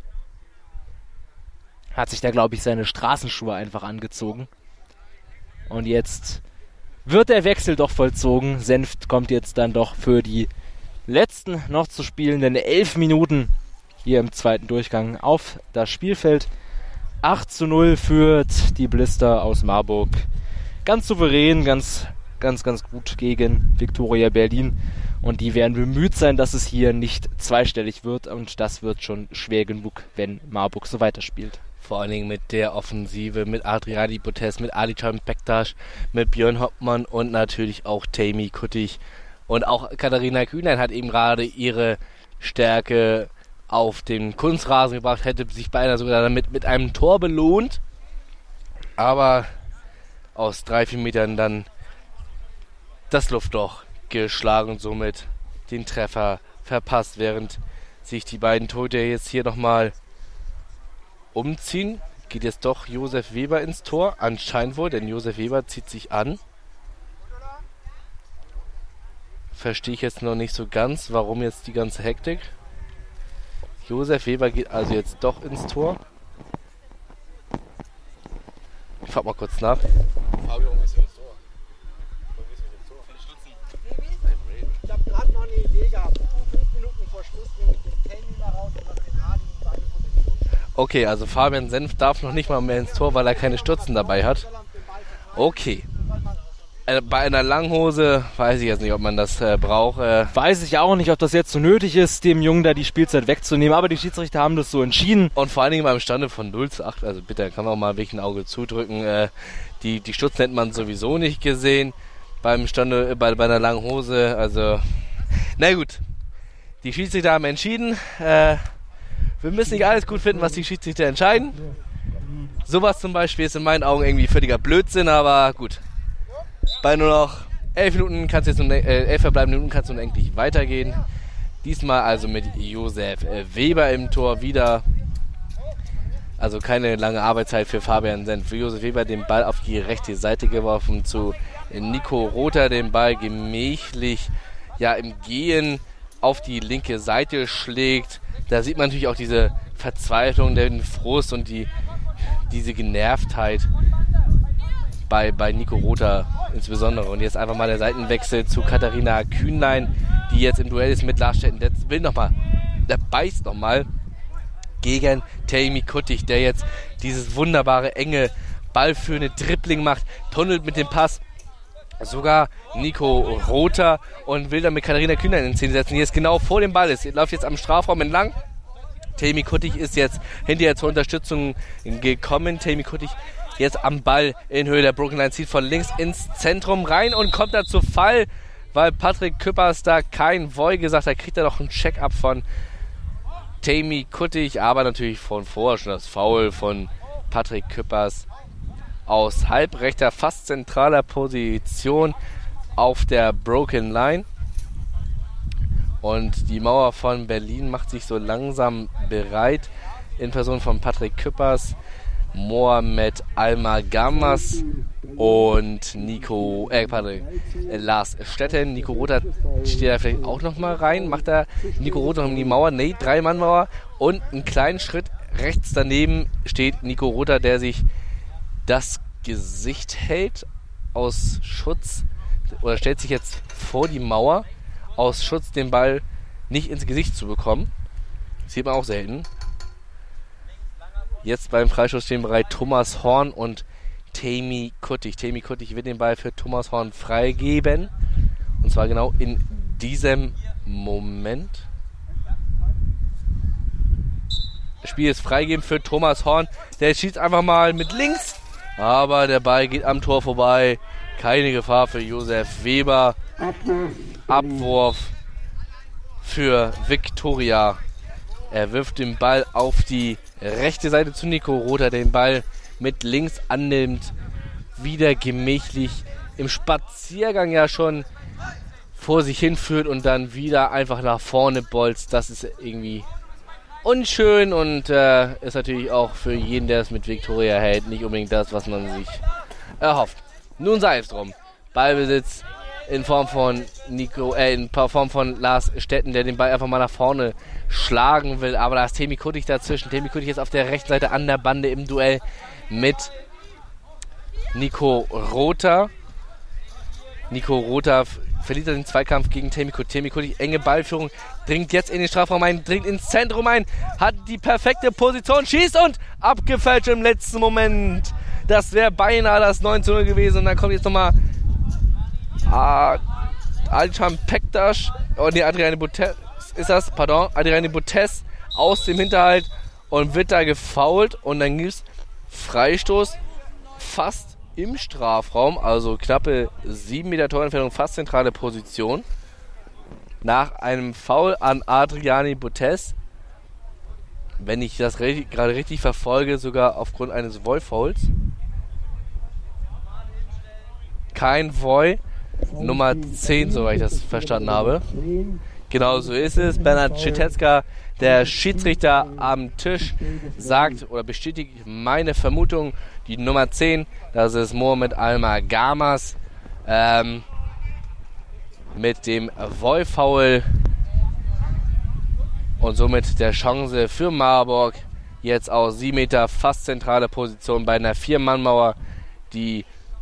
S3: Hat sich da, glaube ich, seine Straßenschuhe einfach angezogen. Und jetzt wird der Wechsel doch vollzogen. Senft kommt jetzt dann doch für die letzten noch zu spielenden 11 Minuten hier im zweiten Durchgang auf das Spielfeld. 8:0 führt die Blister aus Marburg. Ganz souverän, ganz gut gegen Viktoria Berlin. Und die werden bemüht sein, dass es hier nicht zweistellig wird. Und das wird schon schwer genug, wenn Marburg so weiterspielt.
S2: Vor allen Dingen mit der Offensive, mit Adriani Botes, mit Alican Bektas, mit Björn Hoppmann und natürlich auch Tammy Kuttig. Und auch Katharina Kühnlein hat eben gerade ihre Stärke auf den Kunstrasen gebracht, hätte sich beinahe sogar damit mit einem Tor belohnt. Aber aus 3-4 Metern dann das Luftloch geschlagen und somit den Treffer verpasst, während sich die beiden Torhüter jetzt hier nochmal umziehen. Geht jetzt doch Josef Weber ins Tor, anscheinend wohl, denn Josef Weber zieht sich an. Verstehe ich jetzt noch nicht so ganz, warum jetzt die ganze Hektik. Josef Weber geht also jetzt doch ins Tor. Ich frag mal kurz nach. Okay, also Fabian Senf darf noch nicht mal mehr ins Tor, weil er keine Stutzen dabei hat. Okay. Bei einer Langhose weiß ich jetzt nicht, ob man das braucht.
S3: Weiß ich auch nicht, ob das jetzt so nötig ist, dem Jungen da die Spielzeit wegzunehmen, aber die Schiedsrichter haben das so entschieden.
S2: Und vor allen Dingen beim Stande von 0:8, also bitte, kann man auch mal wirklich ein Auge zudrücken. Die Stutzen hätte man sowieso nicht gesehen beim Stande, bei einer langen Hose. Also, na gut. Die Schiedsrichter haben entschieden. Wir müssen nicht alles gut finden, was die Schiedsrichter entscheiden. Sowas zum Beispiel ist in meinen Augen irgendwie völliger Blödsinn, aber gut. Bei nur noch 11 verbleibenden Minuten kann es nun endlich weitergehen. Diesmal also mit Josef Weber im Tor wieder. Also keine lange Arbeitszeit für Fabian Senf. Für Josef Weber den Ball auf die rechte Seite geworfen zu Nico Rother, den Ball gemächlich im Gehen auf die linke Seite schlägt. Da sieht man natürlich auch diese Verzweiflung, den Frust und diese Genervtheit bei Nico Rother insbesondere. Und jetzt einfach mal der Seitenwechsel zu Katharina Kühnlein, die jetzt im Duell ist mit Lars Stetten. Der beißt nochmal gegen Tammy Kuttig, der jetzt dieses wunderbare, enge, ballführende Dribbling macht, tunnelt mit dem Pass sogar Nico Rother und will dann mit Katharina Kühnlein in Szene setzen, die jetzt genau vor dem Ball ist. Läuft jetzt am Strafraum entlang. Tammy Kuttig ist jetzt hinterher zur Unterstützung gekommen. Tammy Kuttig jetzt am Ball in Höhe der Broken Line, zieht von links ins Zentrum rein und kommt da zu Fall, weil Patrick Küppers da kein Voi gesagt hat. Da kriegt er noch einen Check-up von Tammy Kuttig, aber natürlich von vorher schon das Foul von Patrick Küppers aus halbrechter, fast zentraler Position auf der Broken Line. Und die Mauer von Berlin macht sich so langsam bereit in Person von Patrick Küppers, Mohamed Almagamas und Lars Stetten. Nico Rother steht da vielleicht auch nochmal rein. Macht da Nico Rother um die Mauer? Nee, 3-Mann-Mauer. Und einen kleinen Schritt rechts daneben steht Nico Rother, der sich das Gesicht hält aus Schutz, oder stellt sich jetzt vor die Mauer aus Schutz, den Ball nicht ins Gesicht zu bekommen. Das sieht man auch selten. Jetzt beim Freistoß stehen bereit Thomas Horn und Tammy Kuttig. Tammy Kuttig wird den Ball für Thomas Horn freigeben. Und zwar genau in diesem Moment. Das Spiel ist freigeben für Thomas Horn. Der schießt einfach mal mit links. Aber der Ball geht am Tor vorbei. Keine Gefahr für Josef Weber. Abwurf für Viktoria. Er wirft den Ball auf die rechte Seite zu Nico Rother, der den Ball mit links annimmt. Wieder gemächlich im Spaziergang ja schon vor sich hinführt und dann wieder einfach nach vorne bolzt. Das ist irgendwie unschön und ist natürlich auch für jeden, der es mit Viktoria hält, nicht unbedingt das, was man sich erhofft. Nun sei es drum. Ballbesitz in Form von Lars Stetten, der den Ball einfach mal nach vorne schlagen will, aber da ist Tammy Kuttig dazwischen. Tammy Kuttig ist auf der rechten Seite an der Bande im Duell mit Nico Rother. Nico Rother verliert den Zweikampf gegen Tammy Kuttig. Tammy Kuttig, enge Ballführung, dringt jetzt in den Strafraum ein, dringt ins Zentrum ein, hat die perfekte Position, schießt und abgefälscht im letzten Moment. Das wäre beinahe das 9:0 gewesen und dann kommt jetzt nochmal Alcan Pektas, Adriane Botes ist das, Adriane Botes aus dem Hinterhalt und wird da gefoult und dann gibt es Freistoß fast im Strafraum, also knappe 7 Meter Torentfernung, fast zentrale Position. Nach einem Foul an Adriane Botes, wenn ich das gerade richtig verfolge, sogar aufgrund eines Voi-Fouls. Kein Voi. Nummer 10, soweit ich das verstanden habe. Genau so ist es. Bernhard Schitetzka, der Schiedsrichter am Tisch, sagt oder bestätigt meine Vermutung. Die Nummer 10, das ist Mohamed Almagamas mit dem Voi-Foul und somit der Chance für Marburg jetzt aus 7 Meter fast zentrale Position bei einer 4-Mann-Mauer, die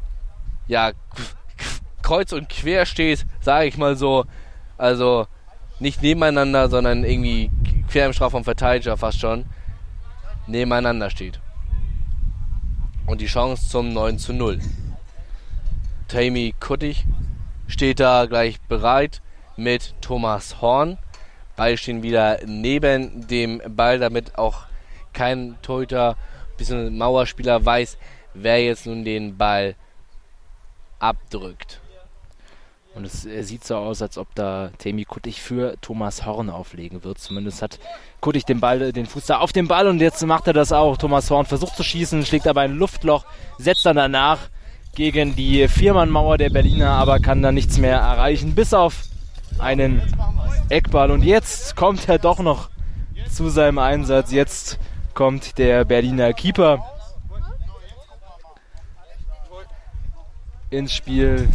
S2: kreuz und quer steht, sage ich mal so. Also nicht nebeneinander, sondern irgendwie quer im Strafraum Verteidiger fast schon. nebeneinander steht. Und die Chance zum 9:0. Tammy Kuttig steht da gleich bereit mit Thomas Horn. Beide stehen wieder neben dem Ball, damit auch kein Torhüter, bzw. Mauerspieler weiß, wer jetzt nun den Ball abdrückt.
S3: Und es sieht so aus, als ob da Tammy Kuttig für Thomas Horn auflegen wird. Zumindest hat Kuttig den Fuß da auf den Ball und jetzt macht er das auch. Thomas Horn versucht zu schießen, schlägt aber ein Luftloch, setzt dann danach gegen die Viermannmauer der Berliner, aber kann da nichts mehr erreichen, bis auf einen Eckball. Und jetzt kommt er doch noch zu seinem Einsatz. Jetzt kommt der Berliner Keeper ins Spiel.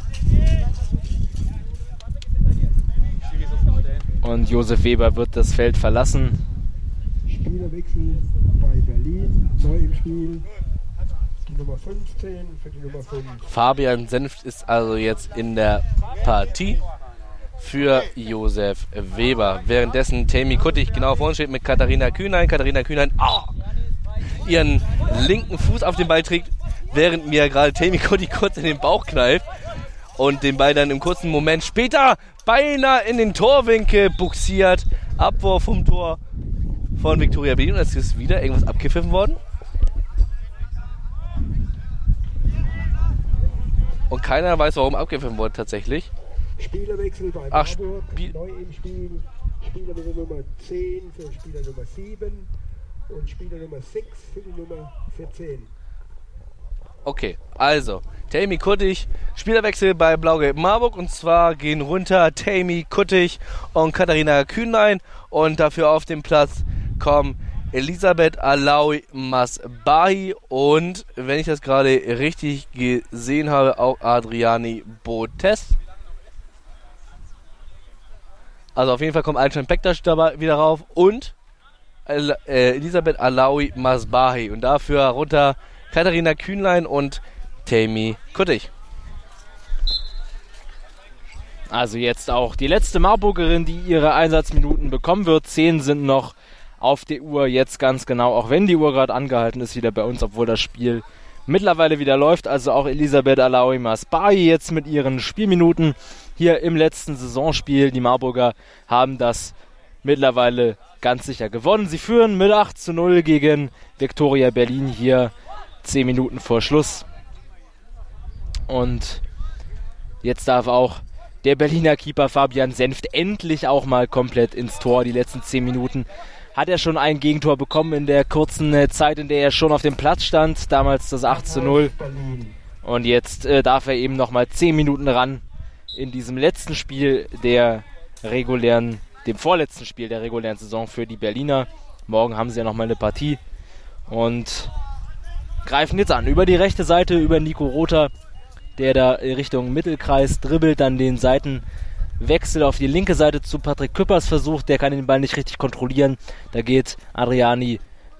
S3: Und Josef Weber wird das Feld verlassen.
S4: Spielerwechsel bei Berlin, neu im Spiel. Die Nummer 15 für die Nummer 5.
S2: Fabian Senft ist also jetzt in der Partie für Josef Weber. Währenddessen Tammy Kuttig genau vorne steht mit Katharina Kühnlein. Katharina Kühnlein ihren linken Fuß auf den Ball trägt, während mir gerade Tammy Kuttig kurz in den Bauch kneift und den Ball dann im kurzen Moment später beinahe in den Torwinkel buxiert. Abwurf vom Tor von Viktoria Berlin. Und es ist wieder irgendwas abgepfiffen worden. Und keiner weiß, warum abgepfiffen wurde tatsächlich.
S4: Spielerwechsel bei Marburg, neu im Spiel. Spieler mit der Nummer 10 für Spieler Nummer 7 und Spieler Nummer 6 für die Nummer 14.
S2: Okay, also Tammy Kuttig, Spielerwechsel bei Blau-Gelb Marburg, und zwar gehen runter Tammy Kuttig und Katharina Kühnlein und dafür auf den Platz kommen Elisabeth Alaoui Masbahi und, wenn ich das gerade richtig gesehen habe, auch Adriani Botes. Also auf jeden Fall kommt Alcan Bektasch dabei wieder rauf und Elisabeth Alaoui Masbahi und dafür runter Katharina Kühnlein und Tammy Kuttig.
S3: Also jetzt auch die letzte Marburgerin, die ihre Einsatzminuten bekommen wird. 10 sind noch auf der Uhr, jetzt ganz genau, auch wenn die Uhr gerade angehalten ist, wieder bei uns, obwohl das Spiel mittlerweile wieder läuft. Also auch Elisabeth Alaoui Masbahi jetzt mit ihren Spielminuten hier im letzten Saisonspiel. Die Marburger haben das mittlerweile ganz sicher gewonnen. Sie führen mit 8:0 gegen Viktoria Berlin hier 10 Minuten vor Schluss. Und jetzt darf auch der Berliner Keeper Fabian Senft endlich auch mal komplett ins Tor. Die letzten 10 Minuten hat er schon ein Gegentor bekommen in der kurzen Zeit, in der er schon auf dem Platz stand. Damals das 8:0. Und jetzt darf er eben nochmal 10 Minuten ran in diesem letzten Spiel dem vorletzten Spiel der regulären Saison für die Berliner. Morgen haben sie ja nochmal eine Partie. Und greifen jetzt an. Über die rechte Seite, über Nico Rother, der da Richtung Mittelkreis dribbelt, dann den Seitenwechsel auf die linke Seite zu Patrick Küppers versucht. Der kann den Ball nicht richtig kontrollieren. Da geht Adriani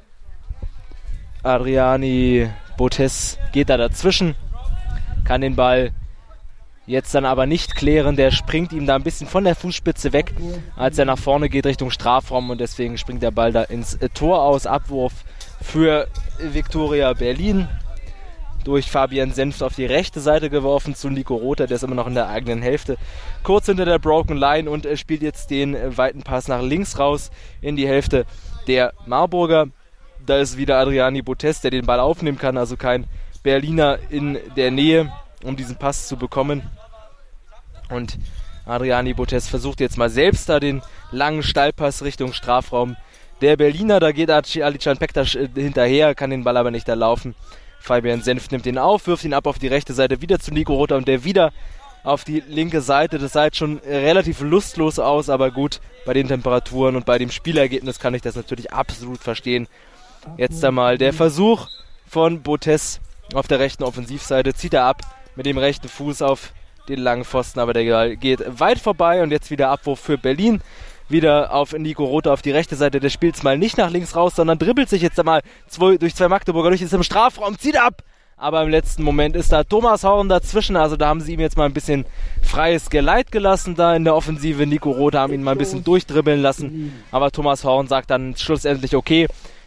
S3: Botes geht da dazwischen, kann den Ball jetzt dann aber nicht klären. Der springt ihm da ein bisschen von der Fußspitze weg, als er nach vorne geht Richtung Strafraum, und deswegen springt der Ball da ins Tor aus. Abwurf für Viktoria Berlin. Durch Fabian Senft auf die rechte Seite geworfen zu Nico Rother, der ist immer noch in der eigenen Hälfte. Kurz hinter der Broken Line und spielt jetzt den weiten Pass nach links raus in die Hälfte der Marburger. Da ist wieder Adriani Botes, der den Ball aufnehmen kann, also kein Berliner in der Nähe, um diesen Pass zu bekommen. Und Adriani Botes versucht jetzt mal selbst da den langen Steilpass Richtung Strafraum der Berliner. Da geht Alcan Bektasch hinterher, kann den Ball aber nicht erlaufen. Fabian Senft nimmt ihn auf, wirft ihn ab auf die rechte Seite wieder zu Nico Rother und der wieder auf die linke Seite. Das sah jetzt schon relativ lustlos aus, aber gut, bei den Temperaturen und bei dem Spielergebnis kann ich das natürlich absolut verstehen. Jetzt einmal der Versuch von Botes auf der rechten Offensivseite, zieht er ab mit dem rechten Fuß auf den langen Pfosten, aber der geht weit vorbei und jetzt wieder Abwurf für Berlin. Wieder auf Nico Rother auf die rechte Seite des Spiels, mal nicht nach links raus, sondern dribbelt sich jetzt einmal durch zwei Magdeburger durch, ist im Strafraum, zieht ab, aber im letzten Moment ist da Thomas Horn dazwischen, also da haben sie ihm jetzt mal ein bisschen freies Geleit gelassen da in der Offensive. Nico Rother haben ihn mal ein bisschen durchdribbeln lassen, aber Thomas Horn sagt dann schlussendlich, okay,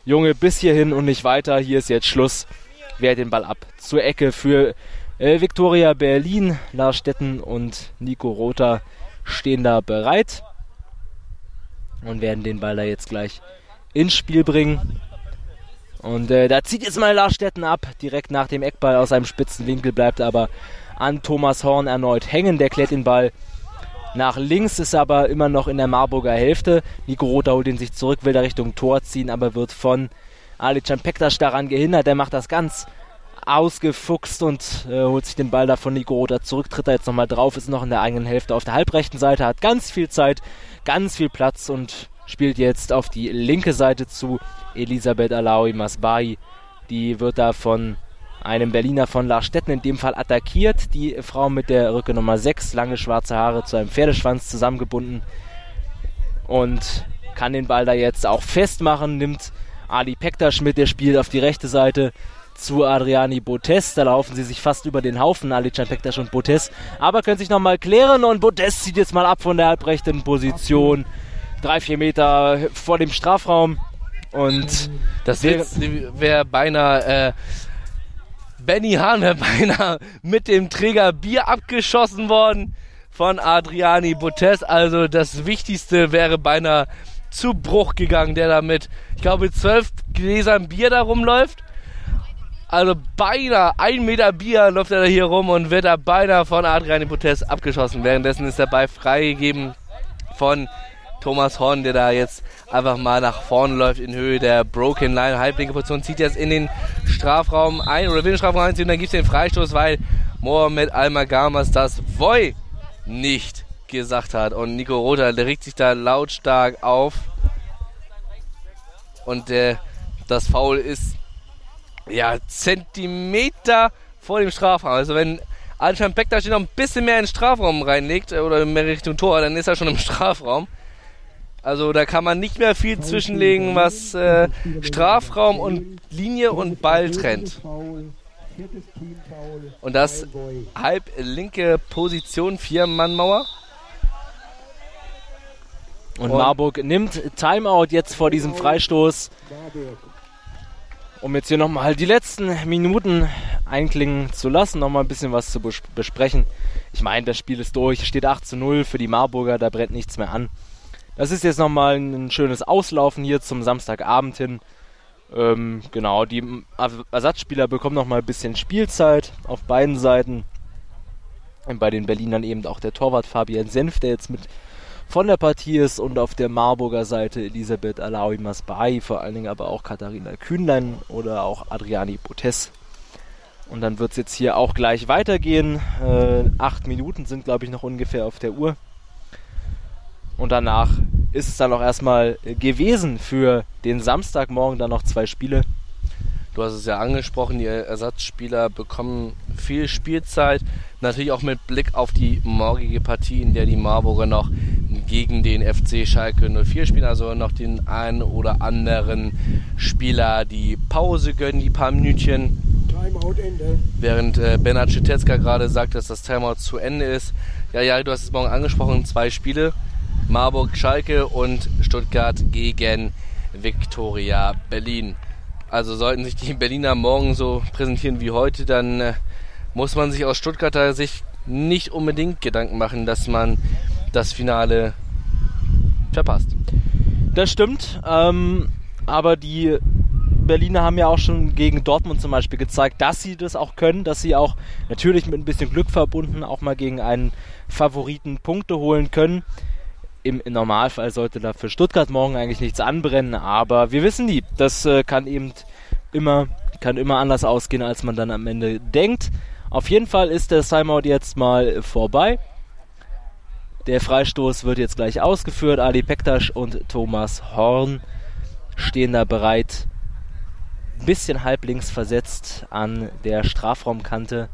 S3: Junge, bis hierhin und nicht weiter, hier ist jetzt Schluss, wehrt den Ball ab. Zur Ecke für Viktoria Berlin, Lars Stetten und Nico Rother stehen da bereit und werden den Ball da jetzt gleich ins Spiel bringen. Und da zieht jetzt mal Lars Stetten ab, direkt nach dem Eckball aus einem spitzen Winkel, bleibt aber an Thomas Horn erneut hängen, der klärt den Ball nach links, ist aber immer noch in der Marburger Hälfte. Nico Rother holt ihn sich zurück, will da Richtung Tor ziehen, aber wird von Alican Pektas daran gehindert. Der macht das ganz ausgefuchst und holt sich den Ball da von Nico Rother zurück, tritt da jetzt nochmal drauf, ist noch in der eigenen Hälfte auf der halbrechten Seite, hat ganz viel Zeit, ganz viel Platz und spielt jetzt auf die linke Seite zu Elisabeth Alaoui Masbahi. Die wird da von einem Berliner von Lars Stetten in dem Fall attackiert. Die Frau mit der Rücke Nummer 6, lange schwarze Haare zu einem Pferdeschwanz zusammengebunden und kann den Ball da jetzt auch festmachen, nimmt Ali Pektas mit, der spielt auf die rechte Seite zu Adriani Botes. Da laufen sie sich fast über den Haufen, Alican Pektas und Botes, aber können sich nochmal klären und Botes zieht jetzt mal ab von der halbrechten Position, 3-4 Meter vor dem Strafraum und
S2: das wäre beinahe Benny Hahn wäre beinahe mit dem Träger Bier abgeschossen worden von Adriani Botes. Also das Wichtigste wäre beinahe zu Bruch gegangen, der da mit, ich glaube, 12 Gläsern Bier da rumläuft. Also beinahe 1 Meter Bier läuft er da hier rum und wird da beinahe von Adriani Botes abgeschossen. Währenddessen ist der Ball freigegeben von Thomas Horn, der da jetzt einfach mal nach vorne läuft in Höhe der Broken Line. Halblinke Position, zieht jetzt in den Strafraum ein oder will den Strafraum einziehen und dann gibt es den Freistoß, weil Mohamed Almagamas das Voi nicht gesagt hat. Und Nico Rother, der regt sich da lautstark auf. Und das Foul ist ja Zentimeter vor dem Strafraum. Also wenn Alican Pektas noch ein bisschen mehr in den Strafraum reinlegt oder mehr Richtung Tor, dann ist er schon im Strafraum. Also da kann man nicht mehr viel zwischenlegen, was Strafraum und Linie und Ball trennt. Und das halb linke Position, 4-Mann-Mauer.
S3: Und Marburg nimmt Timeout jetzt vor diesem Freistoß, um jetzt hier nochmal die letzten Minuten einklingen zu lassen, nochmal ein bisschen was zu besprechen. Ich meine, das Spiel ist durch, steht 8-0 für die Marburger, da brennt nichts mehr an. Das ist jetzt nochmal ein schönes Auslaufen hier zum Samstagabend hin. Genau, die Ersatzspieler bekommen nochmal ein bisschen Spielzeit auf beiden Seiten. Und bei den Berlinern eben auch der Torwart Fabian Senf, der jetzt mit von der Partie ist, und auf der Marburger Seite Elisabeth Alaoui Masbahi, vor allen Dingen aber auch Katharina Kühnlein oder auch Adriani Botes. Und dann wird es jetzt hier auch gleich weitergehen. 8 Minuten sind, glaube ich, noch ungefähr auf der Uhr. Und danach ist es dann auch erstmal gewesen für den Samstagmorgen, dann noch 2 Spiele.
S2: Du hast es ja angesprochen, die Ersatzspieler bekommen viel Spielzeit. Natürlich auch mit Blick auf die morgige Partie, in der die Marburger noch gegen den FC Schalke 04 spielen. Also noch den einen oder anderen Spieler die Pause gönnen, die paar Minütchen.
S4: Timeout-Ende.
S2: Während Bernhard Schitetzka gerade sagt, dass das Timeout zu Ende ist. Ja, du hast es morgen angesprochen, 2 Spiele. Marburg-Schalke und Stuttgart gegen Viktoria Berlin. Also sollten sich die Berliner morgen so präsentieren wie heute, dann muss man sich aus Stuttgarter Sicht nicht unbedingt Gedanken machen, dass man das Finale verpasst.
S3: Das stimmt, aber die Berliner haben ja auch schon gegen Dortmund zum Beispiel gezeigt, dass sie das auch können, dass sie auch natürlich mit ein bisschen Glück verbunden auch mal gegen einen Favoriten Punkte holen können. Im Normalfall sollte da für Stuttgart morgen eigentlich nichts anbrennen, aber wir wissen nie, das kann immer anders ausgehen, als man dann am Ende denkt. Auf jeden Fall ist der Timeout jetzt mal vorbei. Der Freistoß wird jetzt gleich ausgeführt. Ali Pektas und Thomas Horn stehen da bereit, ein bisschen halblinks versetzt an der Strafraumkante.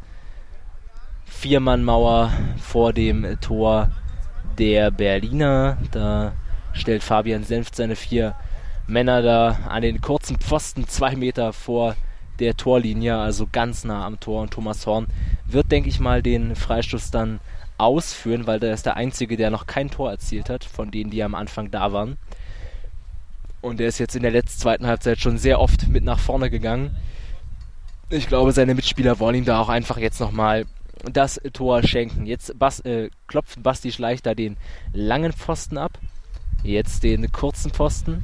S3: 4-Mann-Mauer vor dem Tor der Berliner. Da stellt Fabian Senft seine 4 Männer da an den kurzen Pfosten 2 Meter vor der Torlinie, also ganz nah am Tor. Und Thomas Horn wird, denke ich mal, den Freistoß dann ausführen, weil der ist der Einzige, der noch kein Tor erzielt hat, von denen, die am Anfang da waren. Und der ist jetzt in der zweiten Halbzeit schon sehr oft mit nach vorne gegangen. Ich glaube, seine Mitspieler wollen ihm da auch einfach jetzt nochmal das Tor schenken. Jetzt klopft Basti Schleichter den langen Pfosten ab. Jetzt den kurzen Pfosten.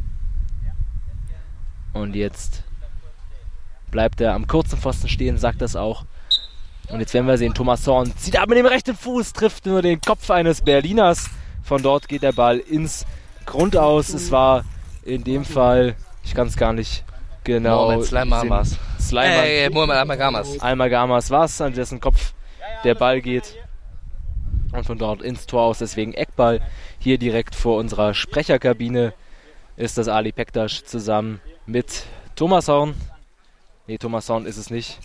S3: Und jetzt bleibt er am kurzen Pfosten stehen, sagt das auch. Und jetzt werden wir sehen, Thomas Horn zieht ab mit dem rechten Fuß, trifft nur den Kopf eines Berliners. Von dort geht der Ball ins Grundaus. Es war in dem Fall, ich kann es gar nicht genau...
S2: Mohamed Sleimamas. Mohamed
S3: Almagamas war es, an dessen Kopf der Ball geht. Und von dort ins Tor aus, deswegen Eckball. Hier direkt vor unserer Sprecherkabine ist das Ali Pektaş zusammen mit Thomas Horn. Nee, Thomas Horn ist es nicht.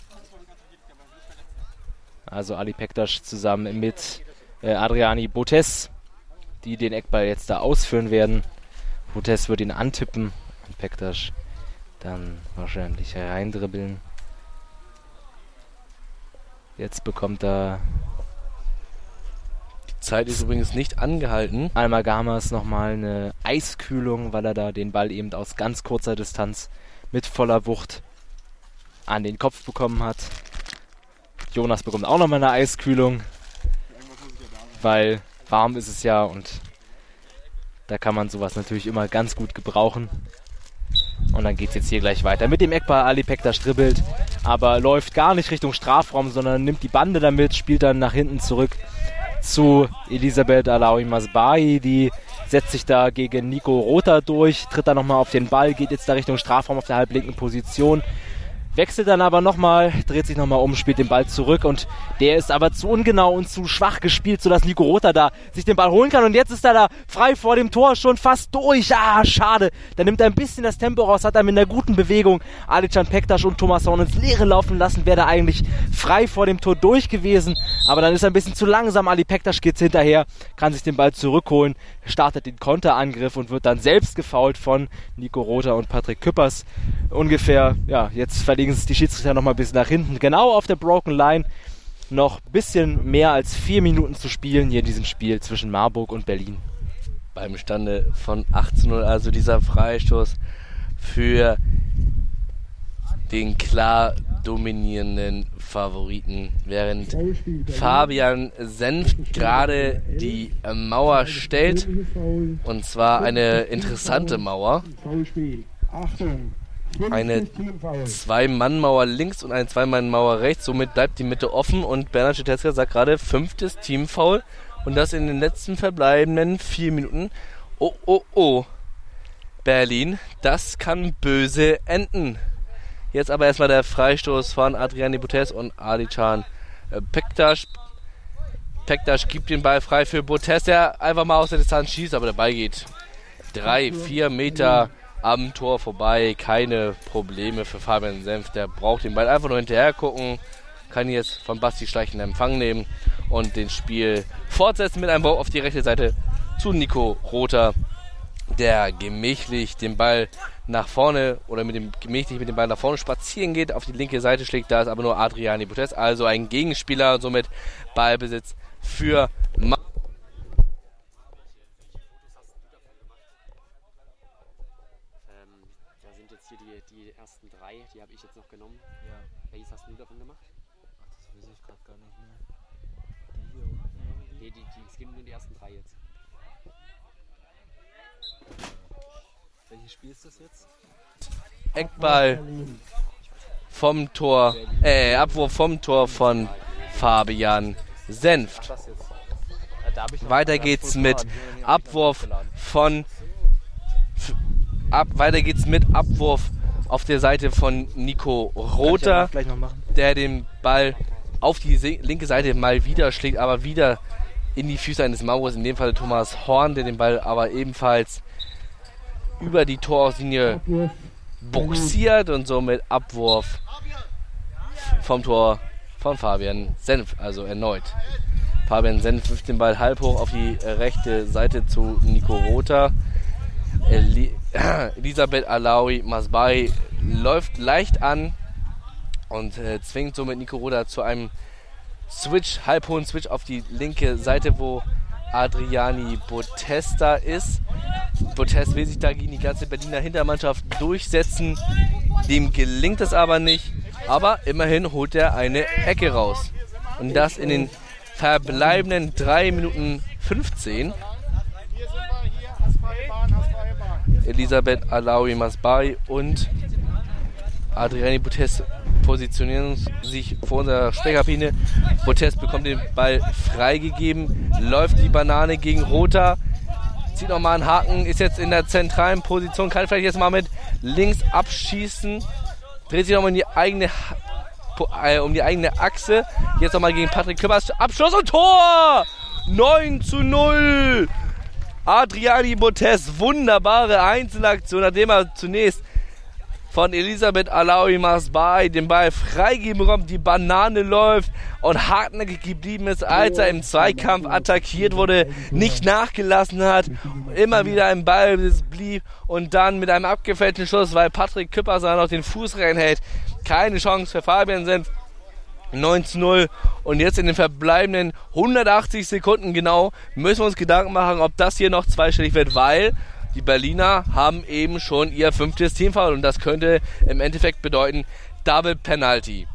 S3: Also Ali Pektaş zusammen mit Adriani Botez, die den Eckball jetzt da ausführen werden. Botez wird ihn antippen und Pektaş dann wahrscheinlich reindribbeln. Jetzt bekommt er...
S2: Die Zeit ist übrigens nicht angehalten.
S3: Almagamas nochmal eine Eiskühlung, weil er da den Ball eben aus ganz kurzer Distanz mit voller Wucht an den Kopf bekommen hat. Jonas bekommt auch nochmal eine Eiskühlung, weil warm ist es ja und da kann man sowas natürlich immer ganz gut gebrauchen. Und dann geht es jetzt hier gleich weiter. Mit dem Eckball Ali Pektaş dribbelt, aber läuft gar nicht Richtung Strafraum, sondern nimmt die Bande damit, spielt dann nach hinten zurück zu Elisabeth Alaoui Masbahi. Die setzt sich da gegen Nico Rota durch, tritt dann nochmal auf den Ball, geht jetzt da Richtung Strafraum auf der halblinken Position. Wechselt dann aber nochmal, dreht sich nochmal um, spielt den Ball zurück und der ist aber zu ungenau und zu schwach gespielt, sodass Nico Rota da sich den Ball holen kann und jetzt ist er da frei vor dem Tor schon fast durch. Schade. Da nimmt er ein bisschen das Tempo raus, hat er mit einer guten Bewegung Alican Pektaş und Thomas Horn ins Leere laufen lassen, wäre da eigentlich frei vor dem Tor durch gewesen, aber dann ist er ein bisschen zu langsam. Ali Pektaş geht's hinterher, kann sich den Ball zurückholen, startet den Konterangriff und wird dann selbst gefoult von Nico Rota und Patrick Küppers. Ungefähr, jetzt verlegen sich die Schiedsrichter nochmal bis nach hinten. Genau auf der Broken Line. Noch ein bisschen mehr als 4 Minuten zu spielen hier in diesem Spiel zwischen Marburg und Berlin.
S2: Beim Stande von 18-0, also dieser Freistoß für den klar dominierenden Favoriten, während Fabian Senft gerade die Mauer stellt, und zwar eine interessante Mauer. Eine 2-Mann-Mauer links und eine 2-Mann-Mauer rechts. Somit bleibt die Mitte offen und Bernhard Schieteska sagt gerade 5. Teamfoul. Und das in den letzten verbleibenden 4 Minuten. Oh. Berlin, das kann böse enden. Jetzt aber erstmal der Freistoß von Adriani Botez und Alican Pektaş. Pektaş gibt den Ball frei für Botez, der einfach mal aus der Distanz schießt, aber der Ball geht 3-4 Meter am Tor vorbei. Keine Probleme für Fabian Senft. Der braucht den Ball einfach nur hinterher gucken. Kann jetzt von Basti Schleichen Empfang nehmen und den Spiel fortsetzen mit einem Ball auf die rechte Seite zu Nico Rota, der gemächlich den Ball nach vorne gemächlich mit dem Ball nach vorne spazieren geht, auf die linke Seite schlägt. Da ist aber nur Adriani Botez, also ein Gegenspieler, somit Ballbesitz für
S11: Die ersten 3, die habe ich jetzt noch genommen. Ja. Welches hast du davon gemacht?
S3: Das weiß ich gerade gar nicht mehr.
S11: Die hier? Nee, es gibt nur die ersten 3 jetzt.
S3: Welches Spiel ist das jetzt?
S2: Eckball vom Tor, Abwurf vom Tor von Fabian Senft. Weiter geht's mit Abwurf auf der Seite von Nico Rota, der den Ball auf die linke Seite mal wieder schlägt, aber wieder in die Füße eines Maurers, in dem Fall Thomas Horn, der den Ball aber ebenfalls über die Torauslinie boxiert und somit Abwurf vom Tor von Fabian Senft, also erneut. Fabian Senft wirft den Ball halb hoch auf die rechte Seite zu Nico Rota. Elisabeth Alaoui Masbahi läuft leicht an und zwingt somit Nico Rota zu einem halbhohen Switch auf die linke Seite, wo Adriani Botez ist. Botez will sich da gegen die ganze Berliner Hintermannschaft durchsetzen. Dem gelingt es aber nicht. Aber immerhin holt er eine Ecke raus. Und das in den verbleibenden 3 Minuten 15. Elisabeth Alaoui Masbari und Adriani Botez positionieren sich vor unserer Sprechkabine. Botez bekommt den Ball freigegeben, läuft die Banane gegen Rota, zieht nochmal einen Haken, ist jetzt in der zentralen Position, kann vielleicht jetzt mal mit links abschießen, dreht sich nochmal um die eigene Achse, jetzt nochmal gegen Patrick Küppers, Abschluss und Tor! 9:0! Adriani Botez, wunderbare Einzelaktion, nachdem er zunächst von Elisabeth Alaoui Masbari den Ball freigeben bekommt, die Banane läuft und hartnäckig geblieben ist, als er im Zweikampf attackiert wurde, nicht nachgelassen hat, immer wieder im Ball blieb und dann mit einem abgefälschten Schuss, weil Patrick Küppers noch den Fuß reinhält, keine Chance für Fabian Senft. 9:0 und jetzt in den verbleibenden 180 Sekunden genau müssen wir uns Gedanken machen, ob das hier noch zweistellig wird, weil die Berliner haben eben schon ihr 5. Teamfoul und das könnte im Endeffekt bedeuten Double Penalty.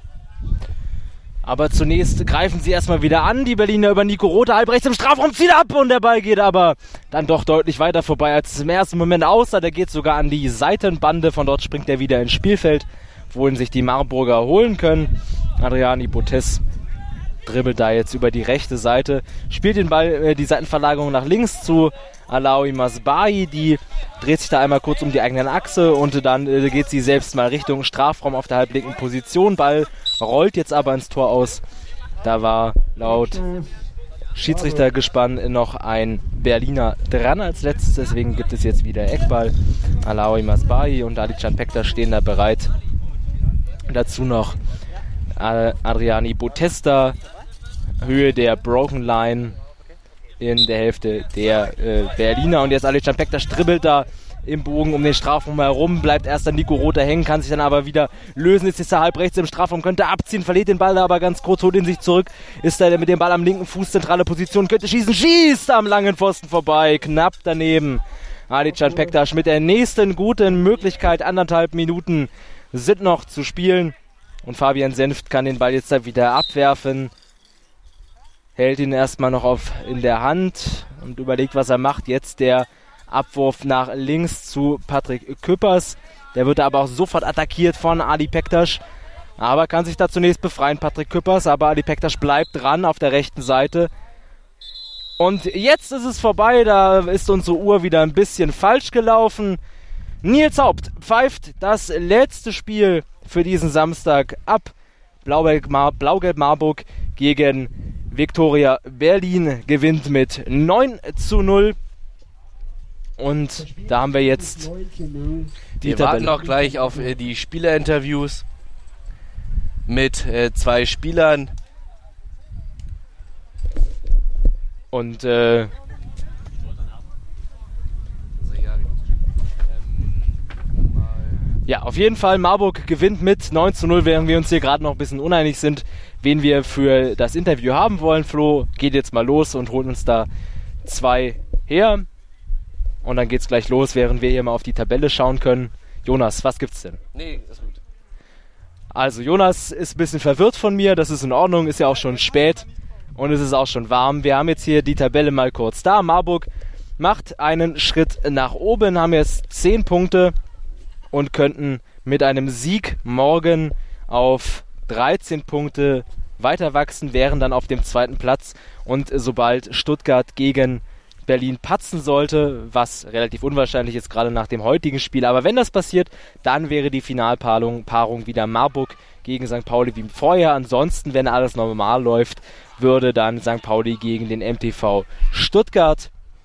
S3: Aber zunächst greifen sie erstmal wieder an, die Berliner über Nico Rota, halb rechts im Strafraum, zieht ab und der Ball geht aber dann doch deutlich weiter vorbei, als es im ersten Moment aussah. Der geht sogar an die Seitenbande, von dort springt er wieder ins Spielfeld, wohin sich die Marburger holen können. Adriani Botez dribbelt da jetzt über die rechte Seite, spielt den Ball, die Seitenverlagerung nach links zu Alaoui Masbari, die dreht sich da einmal kurz um die eigene Achse und dann geht sie selbst mal Richtung Strafraum auf der halblinken Position. Ball rollt jetzt aber ins Tor aus. Da war laut Schiedsrichtergespann noch ein Berliner dran als letztes, deswegen gibt es jetzt wieder Eckball. Alaoui Masbari und Alican Pektas stehen da bereit. Dazu noch Adriani Botez, Höhe der Broken Line in der Hälfte der Berliner. Und jetzt Alican Pektas dribbelt da im Bogen um den Strafraum herum, bleibt erst an Nico Rota hängen, kann sich dann aber wieder lösen. Jetzt ist er halb rechts im Strafraum, könnte abziehen, verliert den Ball da aber ganz kurz, holt ihn sich zurück, ist da mit dem Ball am linken Fuß, zentrale Position, könnte schießen, schießt am langen Pfosten vorbei, knapp daneben. Alican Pektas mit der nächsten guten Möglichkeit, 1,5 Minuten sind noch zu spielen. Und Fabian Senft kann den Ball jetzt da wieder abwerfen. Hält ihn erstmal noch in der Hand und überlegt, was er macht. Jetzt der Abwurf nach links zu Patrick Küppers. Der wird aber auch sofort attackiert von Ali Pektas. Aber kann sich da zunächst befreien, Patrick Küppers. Aber Ali Pektas bleibt dran auf der rechten Seite. Und jetzt ist es vorbei. Da ist unsere Uhr wieder ein bisschen falsch gelaufen. Nils Haupt pfeift das letzte Spiel für diesen Samstag ab. Blau-Gelb Marburg gegen Viktoria Berlin gewinnt mit 9:0. Und da haben wir jetzt
S2: wir warten noch gleich auf die Spielerinterviews mit 2 Spielern.
S3: Und ja, auf jeden Fall, Marburg gewinnt mit 9:0, während wir uns hier gerade noch ein bisschen uneinig sind, wen wir für das Interview haben wollen. Flo geht jetzt mal los und holt uns da 2 her. Und dann geht's gleich los, während wir hier mal auf die Tabelle schauen können. Jonas, was gibt's denn?
S2: Nee, ist gut.
S3: Also Jonas ist ein bisschen verwirrt von mir, das ist in Ordnung, ist ja auch schon spät und es ist auch schon warm. Wir haben jetzt hier die Tabelle mal kurz da. Marburg macht einen Schritt nach oben, haben jetzt 10 Punkte. Und könnten mit einem Sieg morgen auf 13 Punkte weiter wachsen, wären dann auf dem 2. Platz. Und sobald Stuttgart gegen Berlin patzen sollte, was relativ unwahrscheinlich ist, gerade nach dem heutigen Spiel, aber wenn das passiert, dann wäre die Finalpaarung wieder Marburg gegen St. Pauli wie vorher. Ansonsten, wenn alles normal läuft, würde dann St. Pauli gegen den MTV Stuttgart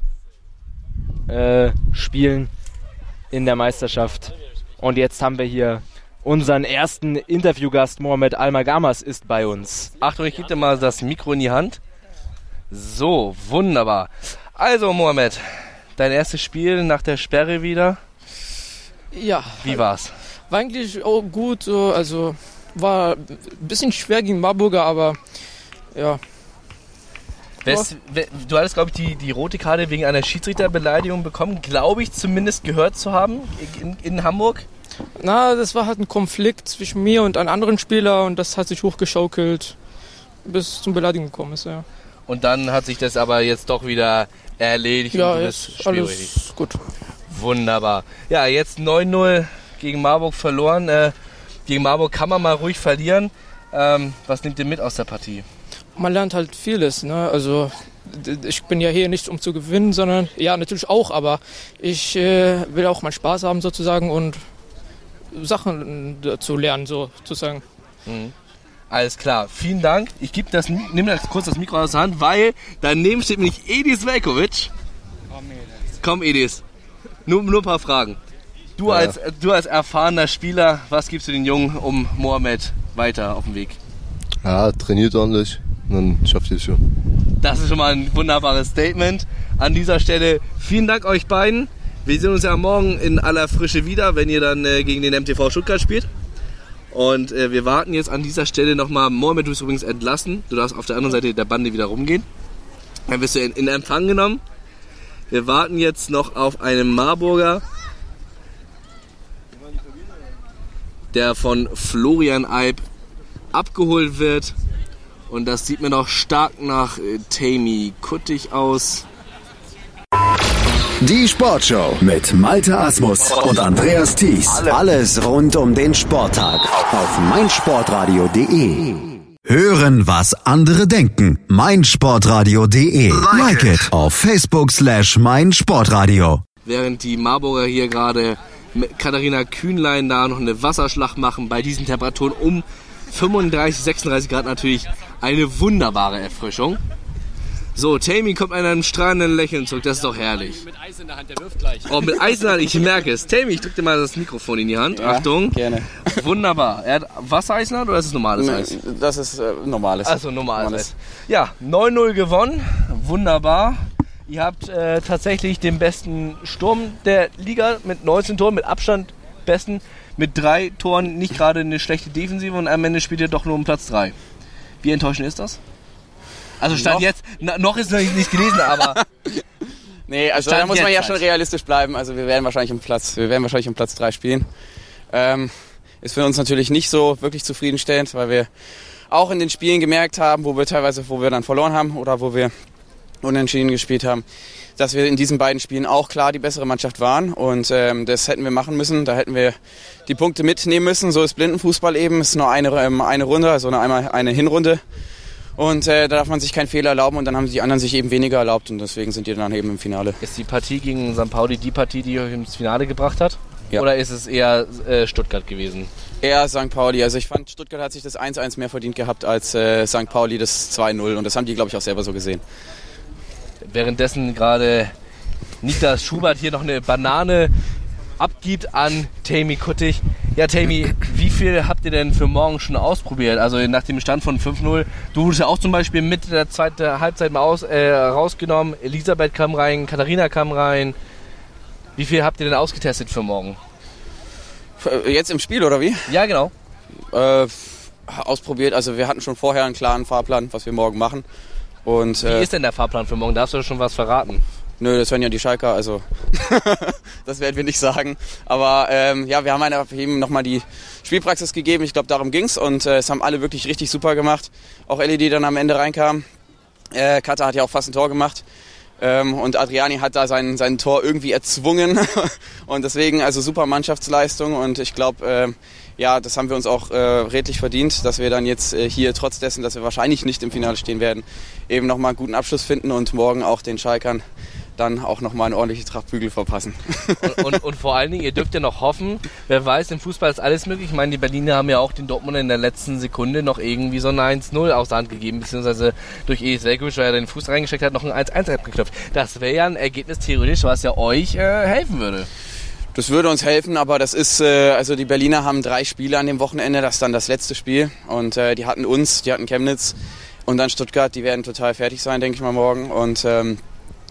S3: spielen in der Meisterschaft. Und jetzt haben wir hier unseren ersten Interviewgast, Mohamed Al-Magamas, ist bei uns.
S2: Achtung, ich gebe dir mal das Mikro in die Hand. So, wunderbar. Also, Mohamed, dein erstes Spiel nach der Sperre wieder.
S12: Ja.
S2: Wie war's?
S12: War eigentlich auch gut, also war ein bisschen schwer gegen Marburger, aber ja,
S2: Du hattest, glaube ich, die rote Karte wegen einer Schiedsrichterbeleidigung bekommen, glaube ich zumindest gehört zu haben in Hamburg.
S12: Na, das war halt ein Konflikt zwischen mir und einem anderen Spieler und das hat sich hochgeschaukelt, bis zum Beleidigung gekommen ist, ja.
S2: Und dann hat sich das aber jetzt doch wieder erledigt.
S12: Ja,
S2: und
S12: jetzt alles gut.
S2: Wunderbar. Ja, jetzt 9-0 gegen Marburg verloren. Gegen Marburg kann man mal ruhig verlieren. Was nehmt ihr mit aus der Partie?
S12: Man lernt halt vieles, ne? Also ich bin ja hier nicht um zu gewinnen, sondern ja natürlich auch, aber ich will auch mal Spaß haben sozusagen und Sachen zu lernen sozusagen.
S2: Mhm. Alles klar, vielen Dank. Ich nehme kurz das Mikro aus der Hand, weil daneben steht nämlich Edis Veljković. Komm Edis, nur ein paar Fragen. Du als erfahrener Spieler, was gibst du den Jungen um Mohamed weiter auf dem Weg?
S13: Ja, trainiert ordentlich, dann schafft ihr es schon.
S2: Das ist schon mal ein wunderbares Statement. An dieser Stelle vielen Dank euch beiden. Wir sehen uns ja morgen in aller Frische wieder, wenn ihr dann gegen den MTV Stuttgart spielt. Und wir warten jetzt an dieser Stelle nochmal. Mohamed, du bist übrigens entlassen. Du darfst auf der anderen Seite der Bande wieder rumgehen. Dann wirst du in Empfang genommen. Wir warten jetzt noch auf einen Marburger, der von Florian Alp abgeholt wird. Und das sieht mir noch stark nach Tammy Kuttig aus.
S1: Die Sportshow mit Malte Asmus und Andreas Thies. Alles rund um den Sporttag auf meinsportradio.de. Hören, was andere denken. meinsportradio.de. Like it auf Facebook/meinsportradio.
S2: Während die Marburger hier gerade mit Katharina Kühnlein da noch eine Wasserschlacht machen, bei diesen Temperaturen um 35, 36 Grad natürlich eine wunderbare Erfrischung. So, Tammy kommt mit einem strahlenden Lächeln zurück, das ist doch herrlich.
S11: Mit Eis in der Hand, der wirft gleich.
S2: Oh, mit Eis in der Hand, ich merke es. Tammy, ich drück dir mal das Mikrofon in die Hand. Ja, Achtung.
S11: Gerne.
S2: Wunderbar. Er hat Wassereis in der Hand oder ist es normales Eis?
S11: Das ist normales.
S2: Also normales Eis. Ja, 9-0 gewonnen. Wunderbar. Ihr habt tatsächlich den besten Sturm der Liga mit 19 Toren, mit Abstand besten. Mit 3 Toren nicht gerade eine schlechte Defensive und am Ende spielt ihr doch nur um Platz 3. Wie enttäuschend ist das? Also stand jetzt, noch ist noch nicht gelesen, aber...
S11: Nee, also da muss man ja schon realistisch bleiben. Also wir werden wahrscheinlich um Platz 3 spielen. Ist für uns natürlich nicht so wirklich zufriedenstellend, weil wir auch in den Spielen gemerkt haben, wo wir dann verloren haben oder wo wir unentschieden gespielt haben, dass wir in diesen beiden Spielen auch klar die bessere Mannschaft waren und das hätten wir machen müssen. Da hätten wir die Punkte mitnehmen müssen. So ist Blindenfußball eben. Es ist nur eine Runde, also einmal eine Hinrunde. Und da darf man sich keinen Fehler erlauben und dann haben die anderen sich eben weniger erlaubt und deswegen sind die dann eben im Finale.
S2: Ist die Partie gegen St. Pauli die Partie, die euch ins Finale gebracht hat?
S11: Ja.
S2: Oder ist es eher Stuttgart gewesen?
S11: Eher St. Pauli. Also ich fand, Stuttgart hat sich das 1-1 mehr verdient gehabt als St. Pauli das 2-0 und das haben die, glaube ich, auch selber so gesehen.
S2: Währenddessen gerade Niklas Schubert hier noch eine Banane abgibt an Tammy Kuttig. Ja, Tammy, wie viel habt ihr denn für morgen schon ausprobiert? Also nach dem Stand von 5-0. Du wurdest ja auch zum Beispiel mit der zweiten Halbzeit mal rausgenommen. Elisabeth kam rein, Katharina kam rein. Wie viel habt ihr denn ausgetestet für morgen?
S11: Jetzt im Spiel, oder wie?
S2: Ja, genau.
S11: Ausprobiert. Also wir hatten schon vorher einen klaren Fahrplan, was wir morgen machen. Und,
S2: wie ist denn der Fahrplan für morgen? Darfst du schon was verraten?
S11: Nö, das hören ja die Schalker, also das werden wir nicht sagen. Aber ja, wir haben eben nochmal die Spielpraxis gegeben. Ich glaube, darum ging's und es haben alle wirklich richtig super gemacht. Auch Ellie, die dann am Ende reinkam. Katha hat ja auch fast ein Tor gemacht. Und Adriani hat da sein Tor irgendwie erzwungen. Und deswegen also super Mannschaftsleistung. Und ich glaube, ja, das haben wir uns auch redlich verdient, dass wir dann jetzt hier, trotz dessen, dass wir wahrscheinlich nicht im Finale stehen werden, eben nochmal einen guten Abschluss finden und morgen auch den Schalkern dann auch nochmal eine ordentliche Trachtbügel verpassen.
S2: Und vor allen Dingen, ihr dürft ja noch hoffen, wer weiß, im Fußball ist alles möglich. Ich meine, die Berliner haben ja auch den Dortmund in der letzten Sekunde noch irgendwie so ein 1-0 aus der Hand gegeben, beziehungsweise durch Edis Veljković, weil er den Fuß reingesteckt hat, noch ein 1-1 abgeklopft. Das wäre ja ein Ergebnis theoretisch, was ja euch helfen würde.
S11: Das würde uns helfen, aber das ist, also die Berliner haben 3 Spiele an dem Wochenende, das ist dann das letzte Spiel und die hatten Chemnitz und dann Stuttgart, die werden total fertig sein, denke ich mal morgen und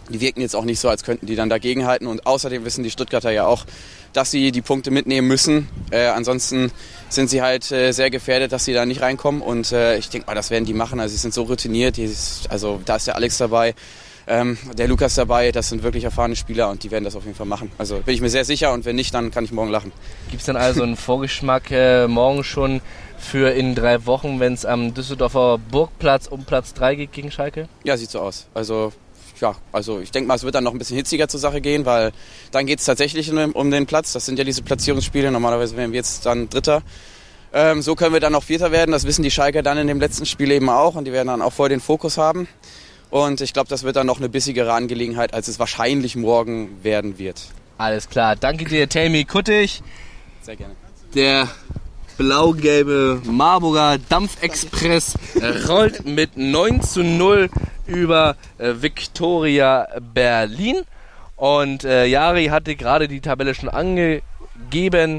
S11: Die wirken jetzt auch nicht so, als könnten die dann dagegenhalten. Und außerdem wissen die Stuttgarter ja auch, dass sie die Punkte mitnehmen müssen. Ansonsten sind sie halt sehr gefährdet, dass sie da nicht reinkommen. Und ich denke mal, das werden die machen. Also sie sind so routiniert. Also da ist der Alex dabei, der Lukas dabei. Das sind wirklich erfahrene Spieler und die werden das auf jeden Fall machen. Also bin ich mir sehr sicher und wenn nicht, dann kann ich morgen lachen.
S2: Gibt es dann also einen Vorgeschmack morgen schon für in 3 Wochen, wenn es am Düsseldorfer Burgplatz um Platz 3 geht gegen Schalke?
S11: Ja, sieht so aus. Also ich denke mal, es wird dann noch ein bisschen hitziger zur Sache gehen, weil dann geht es tatsächlich um den Platz. Das sind ja diese Platzierungsspiele. Normalerweise wären wir jetzt dann Dritter. So können wir dann noch Vierter werden. Das wissen die Schalker dann in dem letzten Spiel eben auch. Und die werden dann auch voll den Fokus haben. Und ich glaube, das wird dann noch eine bissigere Angelegenheit, als es wahrscheinlich morgen werden wird.
S2: Alles klar. Danke dir, Tammy Kuttig.
S11: Sehr gerne.
S2: Der blau-gelbe Marburger Dampfexpress rollt mit 9:0 über Viktoria Berlin. Und Jari hatte gerade die Tabelle schon angegeben.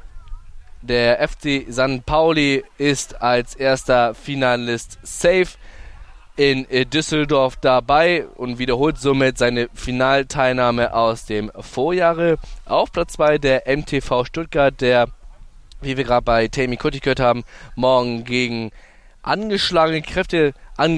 S2: Der FC St. Pauli ist als erster Finalist safe in Düsseldorf dabei und wiederholt somit seine Finalteilnahme aus dem Vorjahre. Auf Platz 2 der MTV Stuttgart, der, wie wir gerade bei Tammy Kuttig gehört haben, morgen gegen angeschlagene